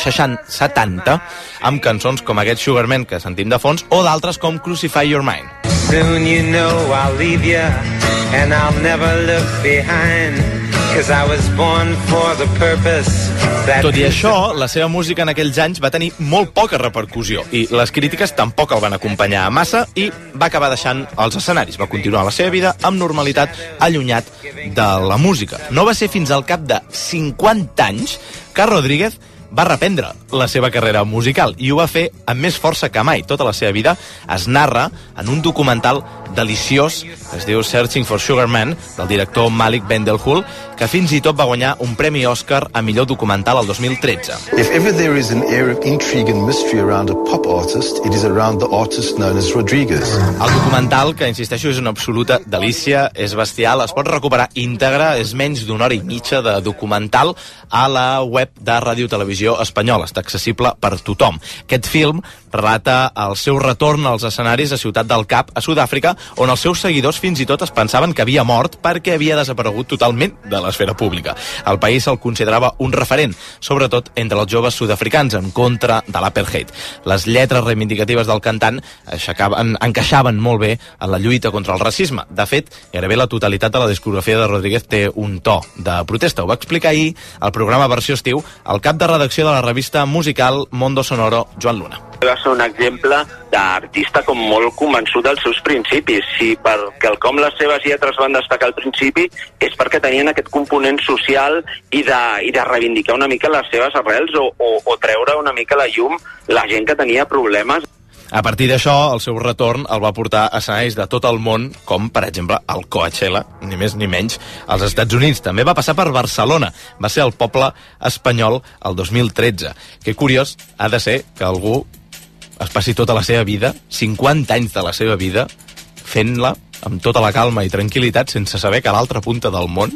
setanta amb cançons com aquest Sugar Man que sentim de fons o d'altres com Crucify Your Mind. Soon you know I'll leave you and I'll never look behind 'cause I was born for the purpose that... Tot i això, la seva música en aquells anys va tenir molt poca repercussió i les crítiques tampoc el van acompanyar a massa i va acabar deixant els escenaris. Va continuar la seva vida amb normalitat, allunyat de la música. No va ser fins al cap de cinquanta anys que Rodríguez va reprendre la seva carrera musical i ho va fer amb més força que mai. Tota la seva vida es narra en un documental deliciós que es diu Searching for Sugar Man, del director Malik Bendelhul, que fins i tot va guanyar un premi Òscar a millor documental el dos mil tretze. If ever there is an air of intrigue and mystery around a pop artist, it is around the artist known as Rodríguez. El documental, que insisteixo és una absoluta delícia, és bestial, es pot recuperar íntegre, és menys d'una hora i mitja de documental a la web de Ràdio Televisió Espanyola. Està accessible per tothom. Aquest film relata el seu retorn als escenaris a Ciutat del Cap, a Sud-àfrica, on els seus seguidors fins i tot es pensaven que havia mort perquè havia desaparegut totalment de l'esfera pública. El país se'l considerava un referent, sobretot entre els joves sud-africans, en contra de l'apartheid. Les lletres reivindicatives del cantant aixecaven, encaixaven molt bé en la lluita contra el racisme. De fet, gairebé la totalitat de la discografia de Rodríguez té un to de protesta. Ho va explicar ahir al programa Versió Estiu el cap de redacció de la revista musical Mondo Sonoro, Joan Luna. Va ser un exemple d'artista com molt convençut dels seus principis. Si per quelcom les seves lletres van destacar al principi és perquè tenien aquest component social i de, i de reivindicar una mica les seves arrels o, o, o treure una mica a la llum la gent que tenia problemes. A partir d'això, el seu retorn el va portar a escenaris de tot el món, com, per exemple, el Coachella, ni més ni menys, als Estats Units. També va passar per Barcelona. Va ser el poble espanyol el dos mil tretze. Que curiós ha de ser que algú es passi tota la seva vida, cinquanta anys de la seva vida, fent-la amb tota la calma i tranquil·litat, sense saber que a l'altra punta del món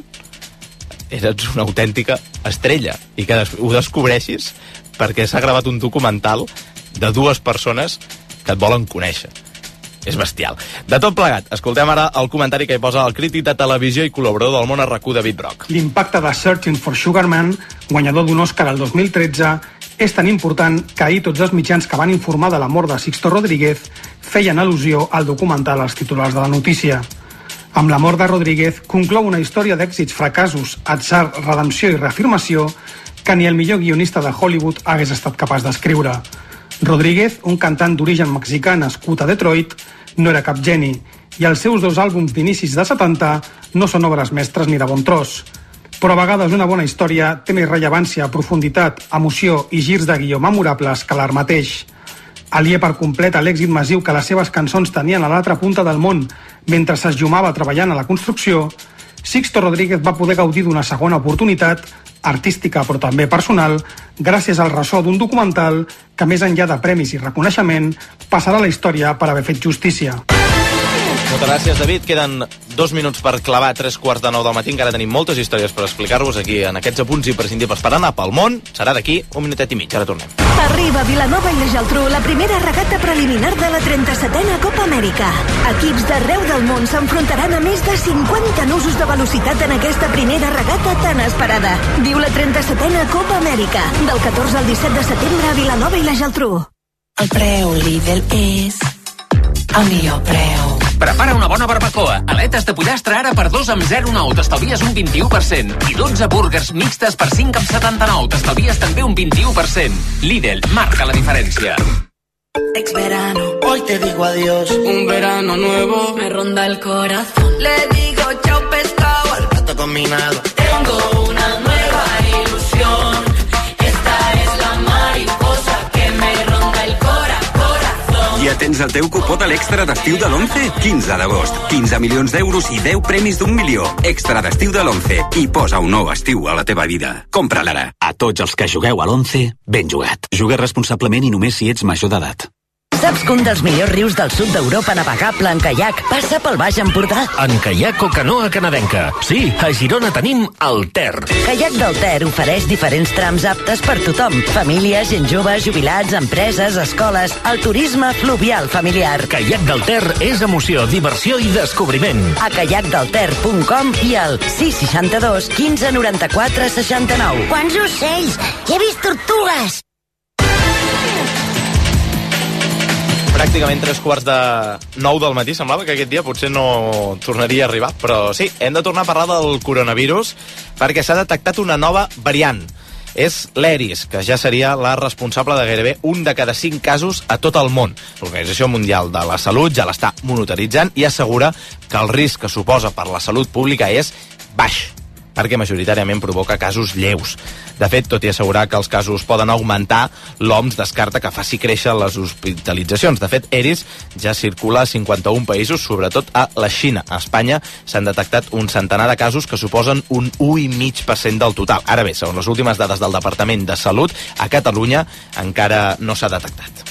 eres una autèntica estrella i que ho descobreixis perquè s'ha gravat un documental de dues persones que et volen conèixer. És bestial. De tot plegat, escoltem ara el comentari que hi posa el crític de televisió i col·laborador del Món a RAC u, David Brock. L'impacte de Searching for Sugar Man, guanyador d'un Òscar el dos mil tretze, és tan important que ahir tots els mitjans que van informar de la mort de Sixto Rodríguez feien al·lusió al documental als titulars de la notícia. Amb la mort de Rodríguez conclou una història d'èxits, fracassos, atzar, redempció i reafirmació que ni el millor guionista de Hollywood hagués estat capaç d'escriure. Rodríguez, un cantant d'origen mexicà nascut a Detroit, no era cap geni i els seus dos àlbums d'inicis de setanta no són obres mestres ni de bon tros. Però a vegades una bona història té més rellevància, profunditat, emoció i girs de guió memorables que l'art mateix. Aliè per complet a l'èxit massiu que les seves cançons tenien a l'altra punta del món mentre s'esllomava treballant a la construcció, Sixto Rodríguez va poder gaudir d'una segona oportunitat, artística però també personal, gràcies al ressò d'un documental que, més enllà de premis i reconeixement, passarà a la història per haver fet justícia. Moltes gràcies, David. Queden dos minuts per clavar tres quarts de nou del matí. Encara tenim moltes històries per explicar-vos aquí en aquests apunts imprescindibles per anar pel món. Serà d'aquí un minutet i mig. Ara tornem. Arriba a Vilanova i la Geltrú la primera regata preliminar de la trenta-setena Copa Amèrica. Equips d'arreu del món s'enfrontaran a més de cinquanta nusos de velocitat en aquesta primera regata tan esperada. Viu la trenta-setena Copa Amèrica, del catorze al disset de setembre a Vilanova i la Geltrú. El preu Lidl és el millor preu. Prepara una bona barbacoa. Aletes de pollastre ara per dos amb zero coma nou, t'estalvies un vint-i-u per cent. I dotze burgers mixtes per cinc amb setanta-nou, t'estalvies també un vint-i-u per cent. Lidl, marca la diferència. Ex verano, hoy te digo adiós. Un verano nuevo me ronda el corazón. Le digo chao pescado. combinado. Tengo una nueva ilusión. Esta es la mariposa que me ronda el cora, corazón. Ja tens el teu cupó de l'extra d'estiu de l'onze? quinze d'agost. quinze milions d'euros i deu premis d'un milió. Extra d'estiu de l'onze. I posa un nou estiu a la teva vida. Compra-la ara. A tots els que jugueu a l'onze, ben jugat. Juga responsablement i només si ets major d'edat. Saps que un dels millors rius del sud d'Europa navegable en caiac passa pel Baix Empordà? En caiac o canoa canadenca. Sí, a Girona tenim el Ter. Caiac del Ter ofereix diferents trams aptes per tothom. Famílies, gent jove, jubilats, empreses, escoles, el turisme fluvial familiar. Caiac del Ter és emoció, diversió i descobriment. A caiac del ter punt com i al sis seixanta-dos quinze noranta-quatre seixanta-nou. Quants ocells! He vist tortugues! Pràcticament tres quarts de nou del matí. Semblava que aquest dia potser no tornaria a arribar, però sí, hem de tornar a parlar del coronavirus perquè s'ha detectat una nova variant. És l'Eris, que ja seria la responsable de gairebé un de cada cinc casos a tot el món. L'Organització Mundial de la Salut ja l'està monitoritzant i assegura que el risc que suposa per la salut pública és baix, perquè majoritàriament provoca casos lleus. De fet, tot i assegurar que els casos poden augmentar, l'O M S descarta que faci créixer les hospitalitzacions. De fet, Eris ja circula a cinquanta-un països, sobretot a la Xina. A Espanya s'han detectat un centenar de casos que suposen un u coma cinc per cent del total. Ara bé, segons les últimes dades del Departament de Salut, a Catalunya encara no s'ha detectat.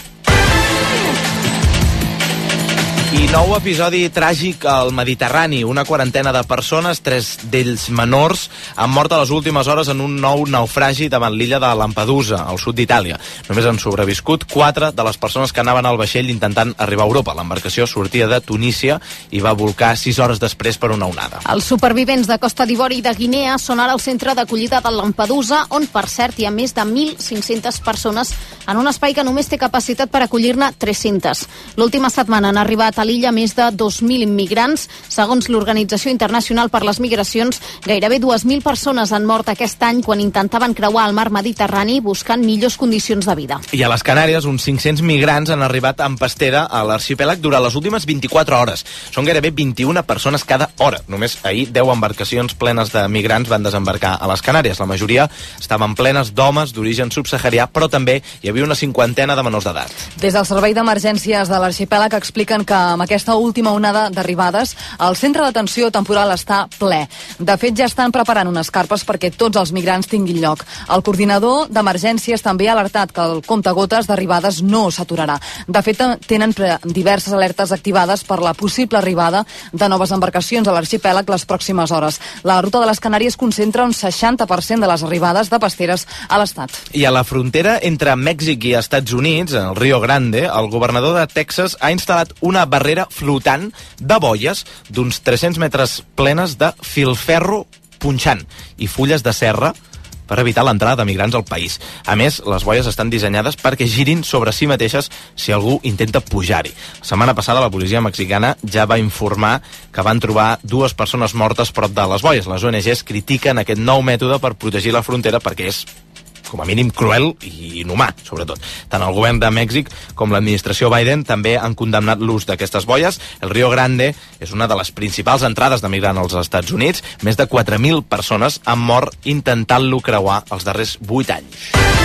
I nou episodi tràgic al Mediterrani. Una quarantena de persones, tres d'ells menors, han mort a les últimes hores en un nou naufragi davant l'illa de Lampedusa, al sud d'Itàlia. Només han sobreviscut quatre de les persones que anaven al vaixell intentant arribar a Europa. L'embarcació sortia de Tunísia i va volcar sis hores després per una onada. Els supervivents de Costa d'Ivori i de Guinea són ara al centre d'acollida de Lampedusa, on, per cert, hi ha més de mil cinc-centes persones en un espai que només té capacitat per acollir-ne tres-centes. L'última setmana han arribat a l'illa més de dos mil immigrants. Segons l'Organització Internacional per les Migracions, gairebé dues mil persones han mort aquest any quan intentaven creuar el mar Mediterrani buscant millors condicions de vida. I a les Canàries, uns cinc-cents migrants han arribat en pastera a l'arxipèlag durant les últimes vint-i-quatre hores. Són gairebé vint-i-una persones cada hora. Només ahir deu embarcacions plenes de migrants van desembarcar a les Canàries. La majoria estaven plenes d'homes d'origen subsaharià, però també hi havia una cinquantena de menors d'edat. Des del Servei d'Emergències de l'Arxipèlag expliquen que amb aquesta última onada d'arribades el centre d'atenció temporal està ple. De fet, ja estan preparant unes carpes perquè tots els migrants tinguin lloc. El coordinador d'emergències també ha alertat que el comptagotes d'arribades no s'aturarà. De fet, tenen diverses alertes activades per la possible arribada de noves embarcacions a l'arxipèlag les pròximes hores. La ruta de les Canàries concentra un seixanta per cent de les arribades de pasteres a l'estat. I a la frontera entre Mèxic i Estats Units, el Rio Grande, el governador de Texas ha instal·lat una barrera flotant de boies d'uns tres-cents metres plenes de filferro punxant i fulles de serra per evitar l'entrada de migrants al país. A més, les boies estan dissenyades perquè girin sobre si mateixes si algú intenta pujar-hi. La setmana passada la policia mexicana ja va informar que van trobar dues persones mortes prop de les boies. Les O N Ges critiquen aquest nou mètode per protegir la frontera perquè és com a mínim cruel i inhumà, sobretot. Tant el govern de Mèxic com l'administració Biden també han condemnat l'ús d'aquestes boies. El Rio Grande és una de les principals entrades de migrants als Estats Units. Més de quatre mil persones han mort intentant-lo creuar els darrers vuit anys.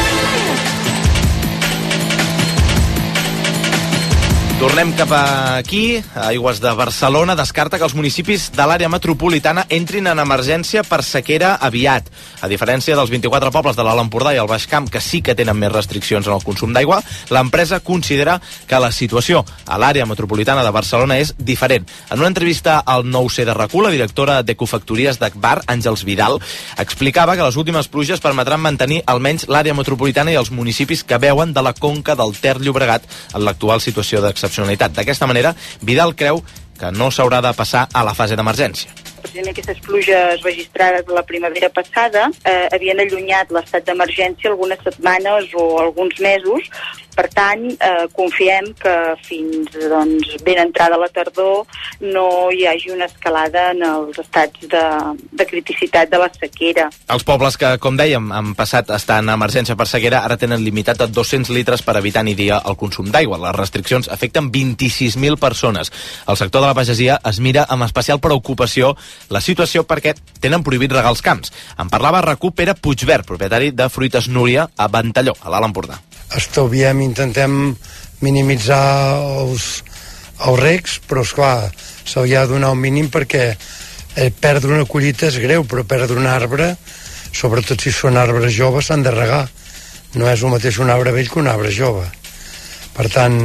Tornem cap aquí. Aigües de Barcelona descarta que els municipis de l'àrea metropolitana entrin en emergència per sequera aviat. A diferència dels vint-i-quatre pobles de l'Alt Empordà i el Baix Camp, que sí que tenen més restriccions en el consum d'aigua, l'empresa considera que la situació a l'àrea metropolitana de Barcelona és diferent. En una entrevista al nou C de R A C U, la directora d'Ecofactories d'Agbar, Àngels Vidal, explicava que les últimes pluges permetran mantenir almenys l'àrea metropolitana i els municipis que veuen de la conca del Ter Llobregat en l'actual situació d'excepcionalitat. D'aquesta manera, Vidal creu que no s'haurà de passar a la fase d'emergència. Precisament aquestes pluges registrades la primavera passada eh, havien allunyat l'estat d'emergència algunes setmanes o alguns mesos Per tant, eh, confiem que fins doncs, ben entrada la tardor no hi hagi una escalada en els estats de, de criticitat de la sequera. Els pobles que, com dèiem, han passat a estar en emergència per sequera ara tenen limitat a dos-cents litres per habitant i dia el consum d'aigua. Les restriccions afecten vint-i-sis mil persones. El sector de la pagesia es mira amb especial preocupació la situació perquè tenen prohibit regar els camps. En parlava a RAC u Pere Puigvert, propietari de Fruites Núria a Ventalló, a l'Alt Empordà. Estalviem, intentem minimitzar els, els recs, però esclar, se li ha de donar un mínim perquè eh, perdre una collita és greu, però perdre un arbre, sobretot si són arbres joves, s'han de regar. No és el mateix un arbre vell que un arbre jove. Per tant,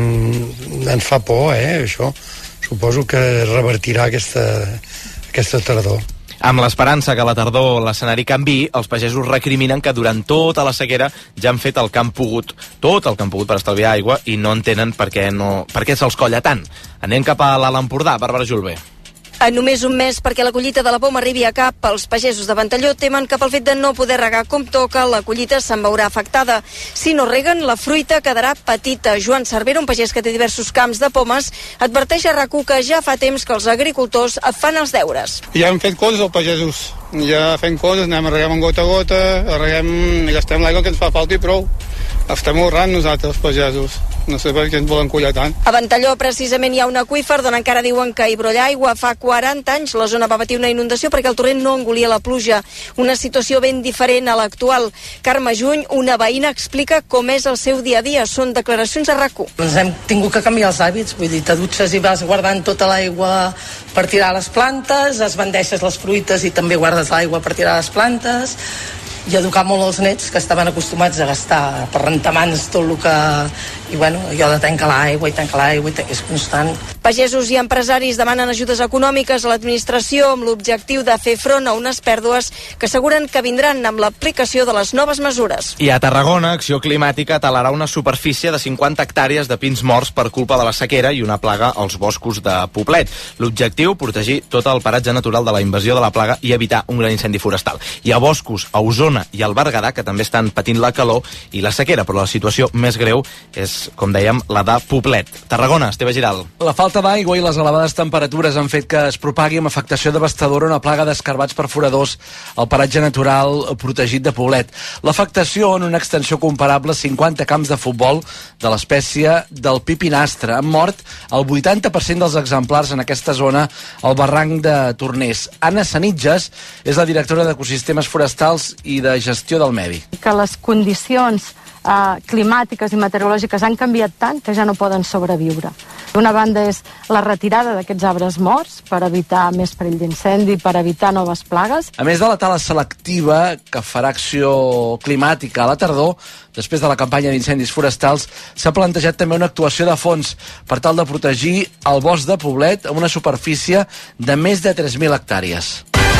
ens fa por, eh, això. Suposo que revertirà aquesta, aquesta tardor. Amb l'esperança que a la tardor l'escenari canvi, els pagesos recriminen que durant tota la sequera ja han fet el que han pogut, tot el que han pogut per estalviar aigua i no entenen per què, no, per què se'ls colla tant. Anem cap a l'Alt Empordà, Bàrbara Julbé. En només un mes perquè la collita de la poma arribi a cap, els pagesos de Ventalló temen que pel fet de no poder regar com toca, la collita se'n veurà afectada. Si no reguen, la fruita quedarà petita. Joan Cervera, un pagès que té diversos camps de pomes, adverteix a RAC u que ja fa temps que els agricultors fan els deures. Ja hem fet coses els pagesos, ja fem coses, anem a reguem en gota a gota, reguem, gastem l'aigua que ens fa falta i prou. Estem ahorrant nosaltres, els pagesos. No sé per què ens volen collar tant. A Ventalló, precisament, hi ha un aqüífer d'on encara diuen que hi brolla aigua. Fa quaranta anys la zona va patir una inundació perquè el torrent no engolia la pluja. Una situació ben diferent a l'actual. Carme Juny, una veïna, explica com és el seu dia a dia. Són declaracions a RAC u. Ens hem tingut que canviar els hàbits, vull dir, te dutxes i vas guardant tota l'aigua per tirar a les plantes, es bandeixes les fruites i també guardes l'aigua per tirar a les plantes, i educar molt els nets que estaven acostumats a gastar per rentar mans tot el que... I bueno, allò de tancar l'aigua i tancar l'aigua i és constant. Pagesos i empresaris demanen ajudes econòmiques a l'administració amb l'objectiu de fer front a unes pèrdues que asseguren que vindran amb l'aplicació de les noves mesures. I a Tarragona, Acció Climàtica talarà una superfície de cinquanta hectàrees de pins morts per culpa de la sequera i una plaga als boscos de Poblet. L'objectiu, protegir tot el paratge natural de la invasió de la plaga i evitar un gran incendi forestal. Hi ha boscos a Osona i al Berguedà que també estan patint la calor i la sequera, però la situació més greu és, com dèiem, la de Poblet. Tarragona, Esteve Giral. La falta d'aigua i les elevades temperatures han fet que es propagui amb afectació devastadora una plaga d'escarbats perforadors al paratge natural protegit de Poblet. L'afectació en una extensió comparable a cinquanta camps de futbol de l'espècie del pipinastre. Han mort el vuitanta per cent dels exemplars en aquesta zona al barranc de Torners. Anna Sanitges és la directora d'Ecosistemes Forestals i de Gestió del Medi. Que les condicions Uh, climàtiques i meteorològiques han canviat tant que ja no poden sobreviure. D'una banda és la retirada d'aquests arbres morts per evitar més perill d'incendi, per evitar noves plagues. A més de la tala selectiva que farà Acció Climàtica a la tardor, després de la campanya d'incendis forestals, s'ha plantejat també una actuació de fons per tal de protegir el bosc de Poblet amb una superfície de més de tres mil hectàrees.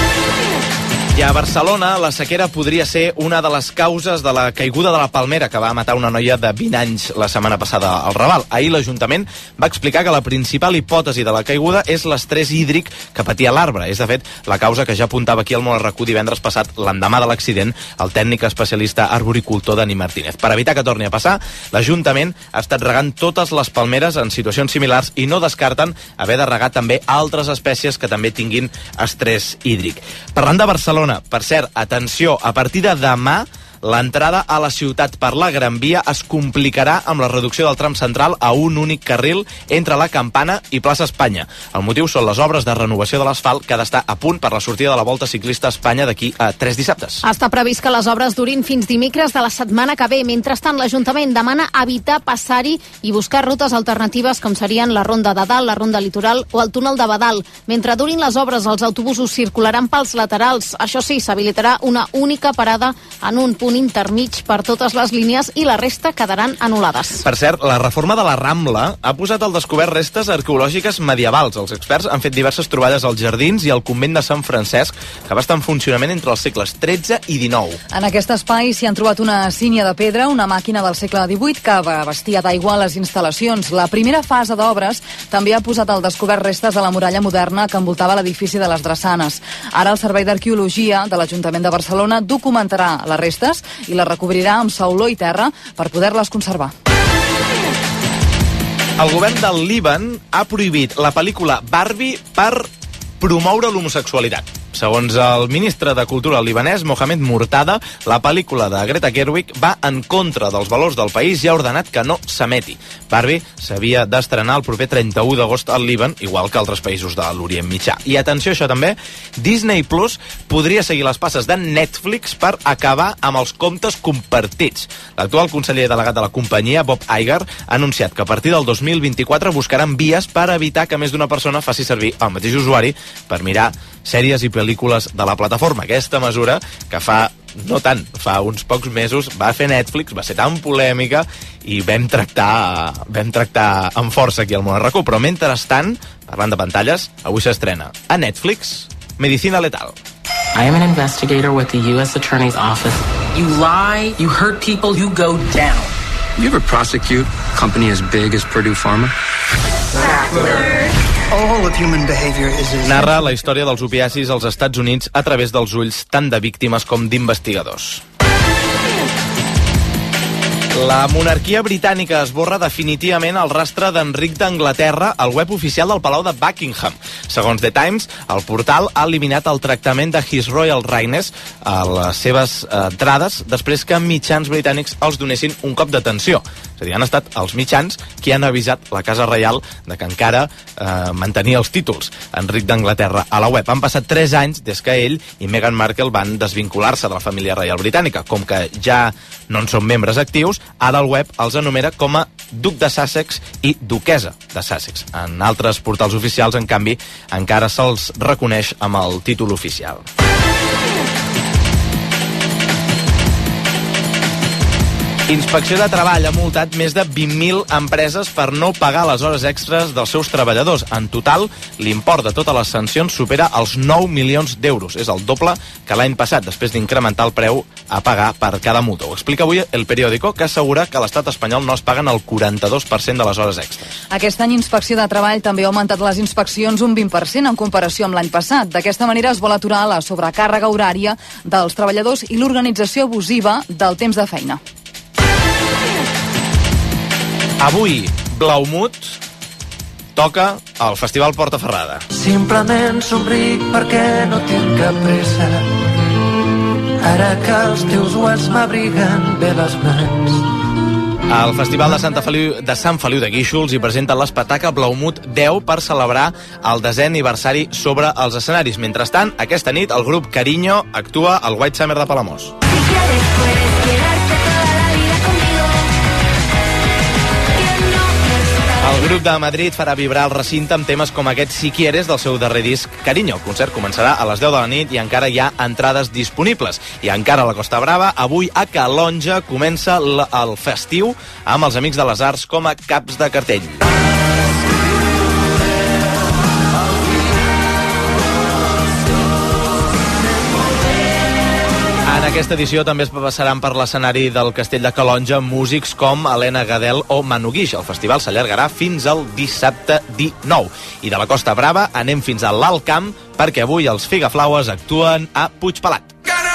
I a Barcelona, la sequera podria ser una de les causes de la caiguda de la palmera que va matar una noia de vint anys la setmana passada al Raval. Ahir l'Ajuntament va explicar que la principal hipòtesi de la caiguda és l'estrès hídric que patia l'arbre. És, de fet, la causa que ja apuntava aquí al Món RAC u divendres passat, l'endemà de l'accident, el tècnic especialista arboricultor Dani Martínez. Per evitar que torni a passar, l'Ajuntament ha estat regant totes les palmeres en situacions similars i no descarten haver de regar també altres espècies que també tinguin estrès hídric. Parlant de Barcelona, per cert, atenció, a partir de demà l'entrada a la ciutat per la Gran Via es complicarà amb la reducció del tram central a un únic carril entre la Campana i Plaça Espanya. El motiu són les obres de renovació de l'asfalt que ha d'estar a punt per la sortida de la Volta Ciclista a Espanya d'aquí a tres dissabtes. Està previst que les obres durin fins dimecres de la setmana que ve. Mentrestant, l'Ajuntament demana evitar passar-hi i buscar rutes alternatives com serien la Ronda de Dalt, la Ronda Litoral o el túnel de Badal. Mentre durin les obres, els autobusos circularan pels laterals. Això sí, s'habilitarà una única parada en un punt intermig per totes les línies i la resta quedaran anul·lades. Per cert, la reforma de la Rambla ha posat al descobert restes arqueològiques medievals. Els experts han fet diverses troballes als jardins i al convent de Sant Francesc, que va estar en funcionament entre els segles tretze i dinou. En aquest espai s'hi han trobat una sínia de pedra, una màquina del segle divuit que vestia d'aigua les instal·lacions. La primera fase d'obres també ha posat al descobert restes de la muralla moderna que envoltava l'edifici de les Drassanes. Ara el Servei d'Arqueologia de l'Ajuntament de Barcelona documentarà les restes i la recobrirà amb sauló i terra per poder-les conservar. El govern del Líban ha prohibit la pel·lícula Barbie per promoure l'homosexualitat. Segons el ministre de Cultura libanès, Mohamed Murtada, la pel·lícula de Greta Gerwig va en contra dels valors del país i ha ordenat que no s'emeti. Barbie s'havia d'estrenar el proper trenta-u d'agost al Líban, igual que altres països de l'Orient Mitjà. I atenció a això també, Disney Plus podria seguir les passes de Netflix per acabar amb els comptes compartits. L'actual conseller delegat de la companyia, Bob Iger, ha anunciat que a partir del dos mil vint-i-quatre buscaran vies per evitar que més d'una persona faci servir el mateix usuari per mirar sèries i pel·lícules de la plataforma. Aquesta mesura, que fa no tant, fa uns pocs mesos va fer Netflix, va ser tan polèmica i vam tractar vam tractar amb força aquí al Món R Q, però mentrestant, parlant de pantalles, avui s'estrena a Netflix Medicina Letal. I am an investigator with the U S Attorney's Office. You lie, you hurt people, you go down. You ever prosecute a company as big as Purdue Pharma? All of human behavior is... Narra la història dels opiacis als Estats Units a través dels ulls tant de víctimes com d'investigadors. La monarquia britànica esborra definitivament el rastre d'Enric d'Anglaterra al web oficial del Palau de Buckingham. Segons The Times, el portal ha eliminat el tractament de His Royal Highness a les seves entrades després que mitjans britànics els donessin un cop d'atenció. És a dir, han estat els mitjans qui han avisat la Casa Reial de que encara eh, mantenia els títols Enric d'Anglaterra a la web. Han passat tres anys des que ell i Meghan Markle van desvincular-se de la família reial britànica. Com que ja no en són membres actius, ara el web els enumera com a duc de Sussex i duquesa de Sussex. En altres portals oficials, en canvi, encara se'ls reconeix amb el títol oficial. Inspecció de Treball ha multat més de vint mil empreses per no pagar les hores extres dels seus treballadors. En total, l'import de totes les sancions supera els nou milions d'euros. És el doble que l'any passat, després d'incrementar el preu a pagar per cada multa. Ho explica avui El Periódico, que assegura que a l'estat espanyol no es paguen el quaranta-dos per cent de les hores extres. Aquest any Inspecció de Treball també ha augmentat les inspeccions un vint per cent en comparació amb l'any passat. D'aquesta manera es vol aturar la sobrecàrrega horària dels treballadors i l'organització abusiva del temps de feina. Avui, Blaumut toca al Festival Portaferrada. Simplement somric perquè no tinc cap pressa. Ara que els teus guants m'abriguen bé les mans. Al Festival de, Santa Feliu, de Sant Feliu de Guíxols hi presenten l'espectacle Blaumut deu per celebrar el desè aniversari sobre els escenaris. Mentrestant, aquesta nit el grup Carinyo actua al White Summer de Palamós. El grup de Madrid farà vibrar el recinte amb temes com aquest Si Quieres del seu darrer disc Carinyo. El concert començarà a les deu de la nit i encara hi ha entrades disponibles. I encara a la Costa Brava, avui a Calonja comença el festiu amb els Amics de les Arts com a caps de cartell. En aquesta edició també es passaran per l'escenari del Castell de Calonja músics com Helena Gadel o Manu Guix. El festival s'allargarà fins al dissabte dinou. I de la Costa Brava anem fins a l'Alt Camp perquè avui els Figaflaues actuen a Puigpelat.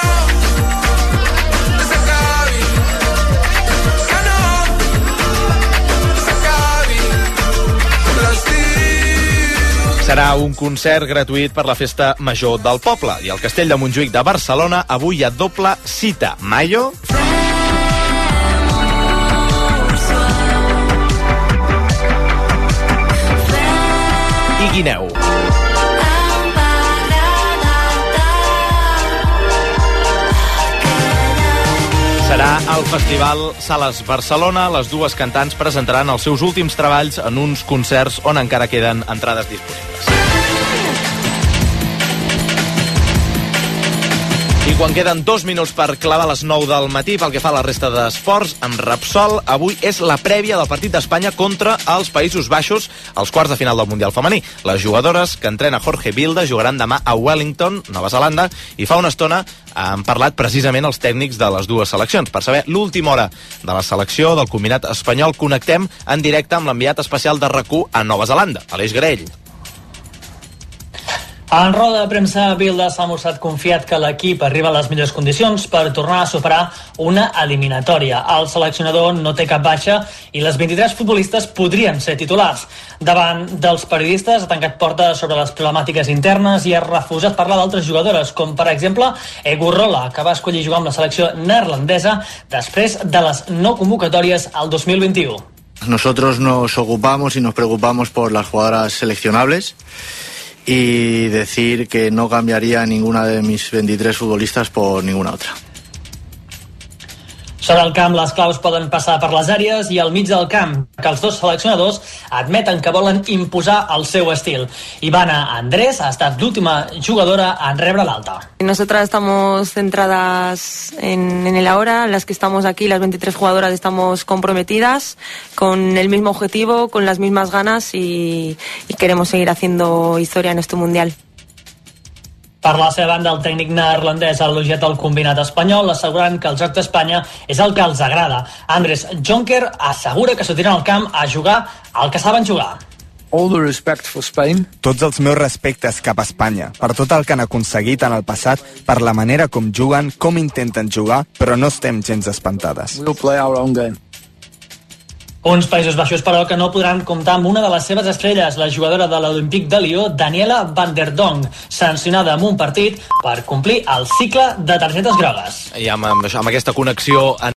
Serà un concert gratuït per la festa major del poble. I al Castell de Montjuïc de Barcelona avui hi ha doble cita. Mayo i Guineu. Serà al Festival Sales Barcelona. Les dues cantants presentaran els seus últims treballs en uns concerts on encara queden entrades disponibles. I quan queden dos minuts per clavar les nou del matí pel que fa a la resta d'esports, amb Repsol, avui és la prèvia del partit d'Espanya contra els Països Baixos als quarts de final del Mundial femení. Les jugadores que entrena Jorge Vilda jugaran demà a Wellington, Nova Zelanda, i fa una estona han parlat precisament els tècnics de les dues seleccions. Per saber l'última hora de la selecció del combinat espanyol, connectem en directe amb l'enviat especial de R A C U a Nova Zelanda, Aleix Graell. En roda de premsa, Bilda s'ha mostrat confiat que l'equip arriba a les millors condicions per tornar a superar una eliminatòria. El seleccionador no té cap baixa i les vint-i-tres futbolistes podrien ser titulars. Davant dels periodistes ha tancat porta sobre les problemàtiques internes i ha refusat parlar d'altres jugadores, com per exemple Egurrola, que va escollir jugar amb la selecció neerlandesa després de les no convocatòries al dos mil vint-i-u. Nosotros nos ocupamos y nos preocupamos por las jugadoras seleccionables y decir que no cambiaría ninguna de mis veintitrés futbolistas por ninguna otra. Sobre el camp, les claus poden passar per les àrees i al mig del camp, que els dos seleccionadors admeten que volen imposar el seu estil. Ivana Andrés ha estat l'última jugadora en rebre l'alta. Nosotras estamos centradas en, en el ahora, las que estamos aquí, las veintitrés jugadoras, estamos comprometidas con el mismo objetivo, con las mismas ganas y, y queremos seguir haciendo historia en este mundial. Per la seva banda, el tècnic neerlandès ha elogiat el combinat espanyol, assegurant que el joc d'Espanya és el que els agrada. Andres Jonker assegura que sortiran al camp a jugar el que saben jugar. All the respect for Spain. Tots els meus respectes cap a Espanya, per tot el que han aconseguit en el passat, per la manera com juguen, com intenten jugar, però no estem gens espantades. We'll play our own game. Uns Països Baixos, però, que no podran comptar amb una de les seves estrelles, la jugadora de l'Olympique de Lió, Daniela van der Donk, sancionada amb un partit per complir el cicle de targetes grogues. I amb, amb, amb aquesta connexió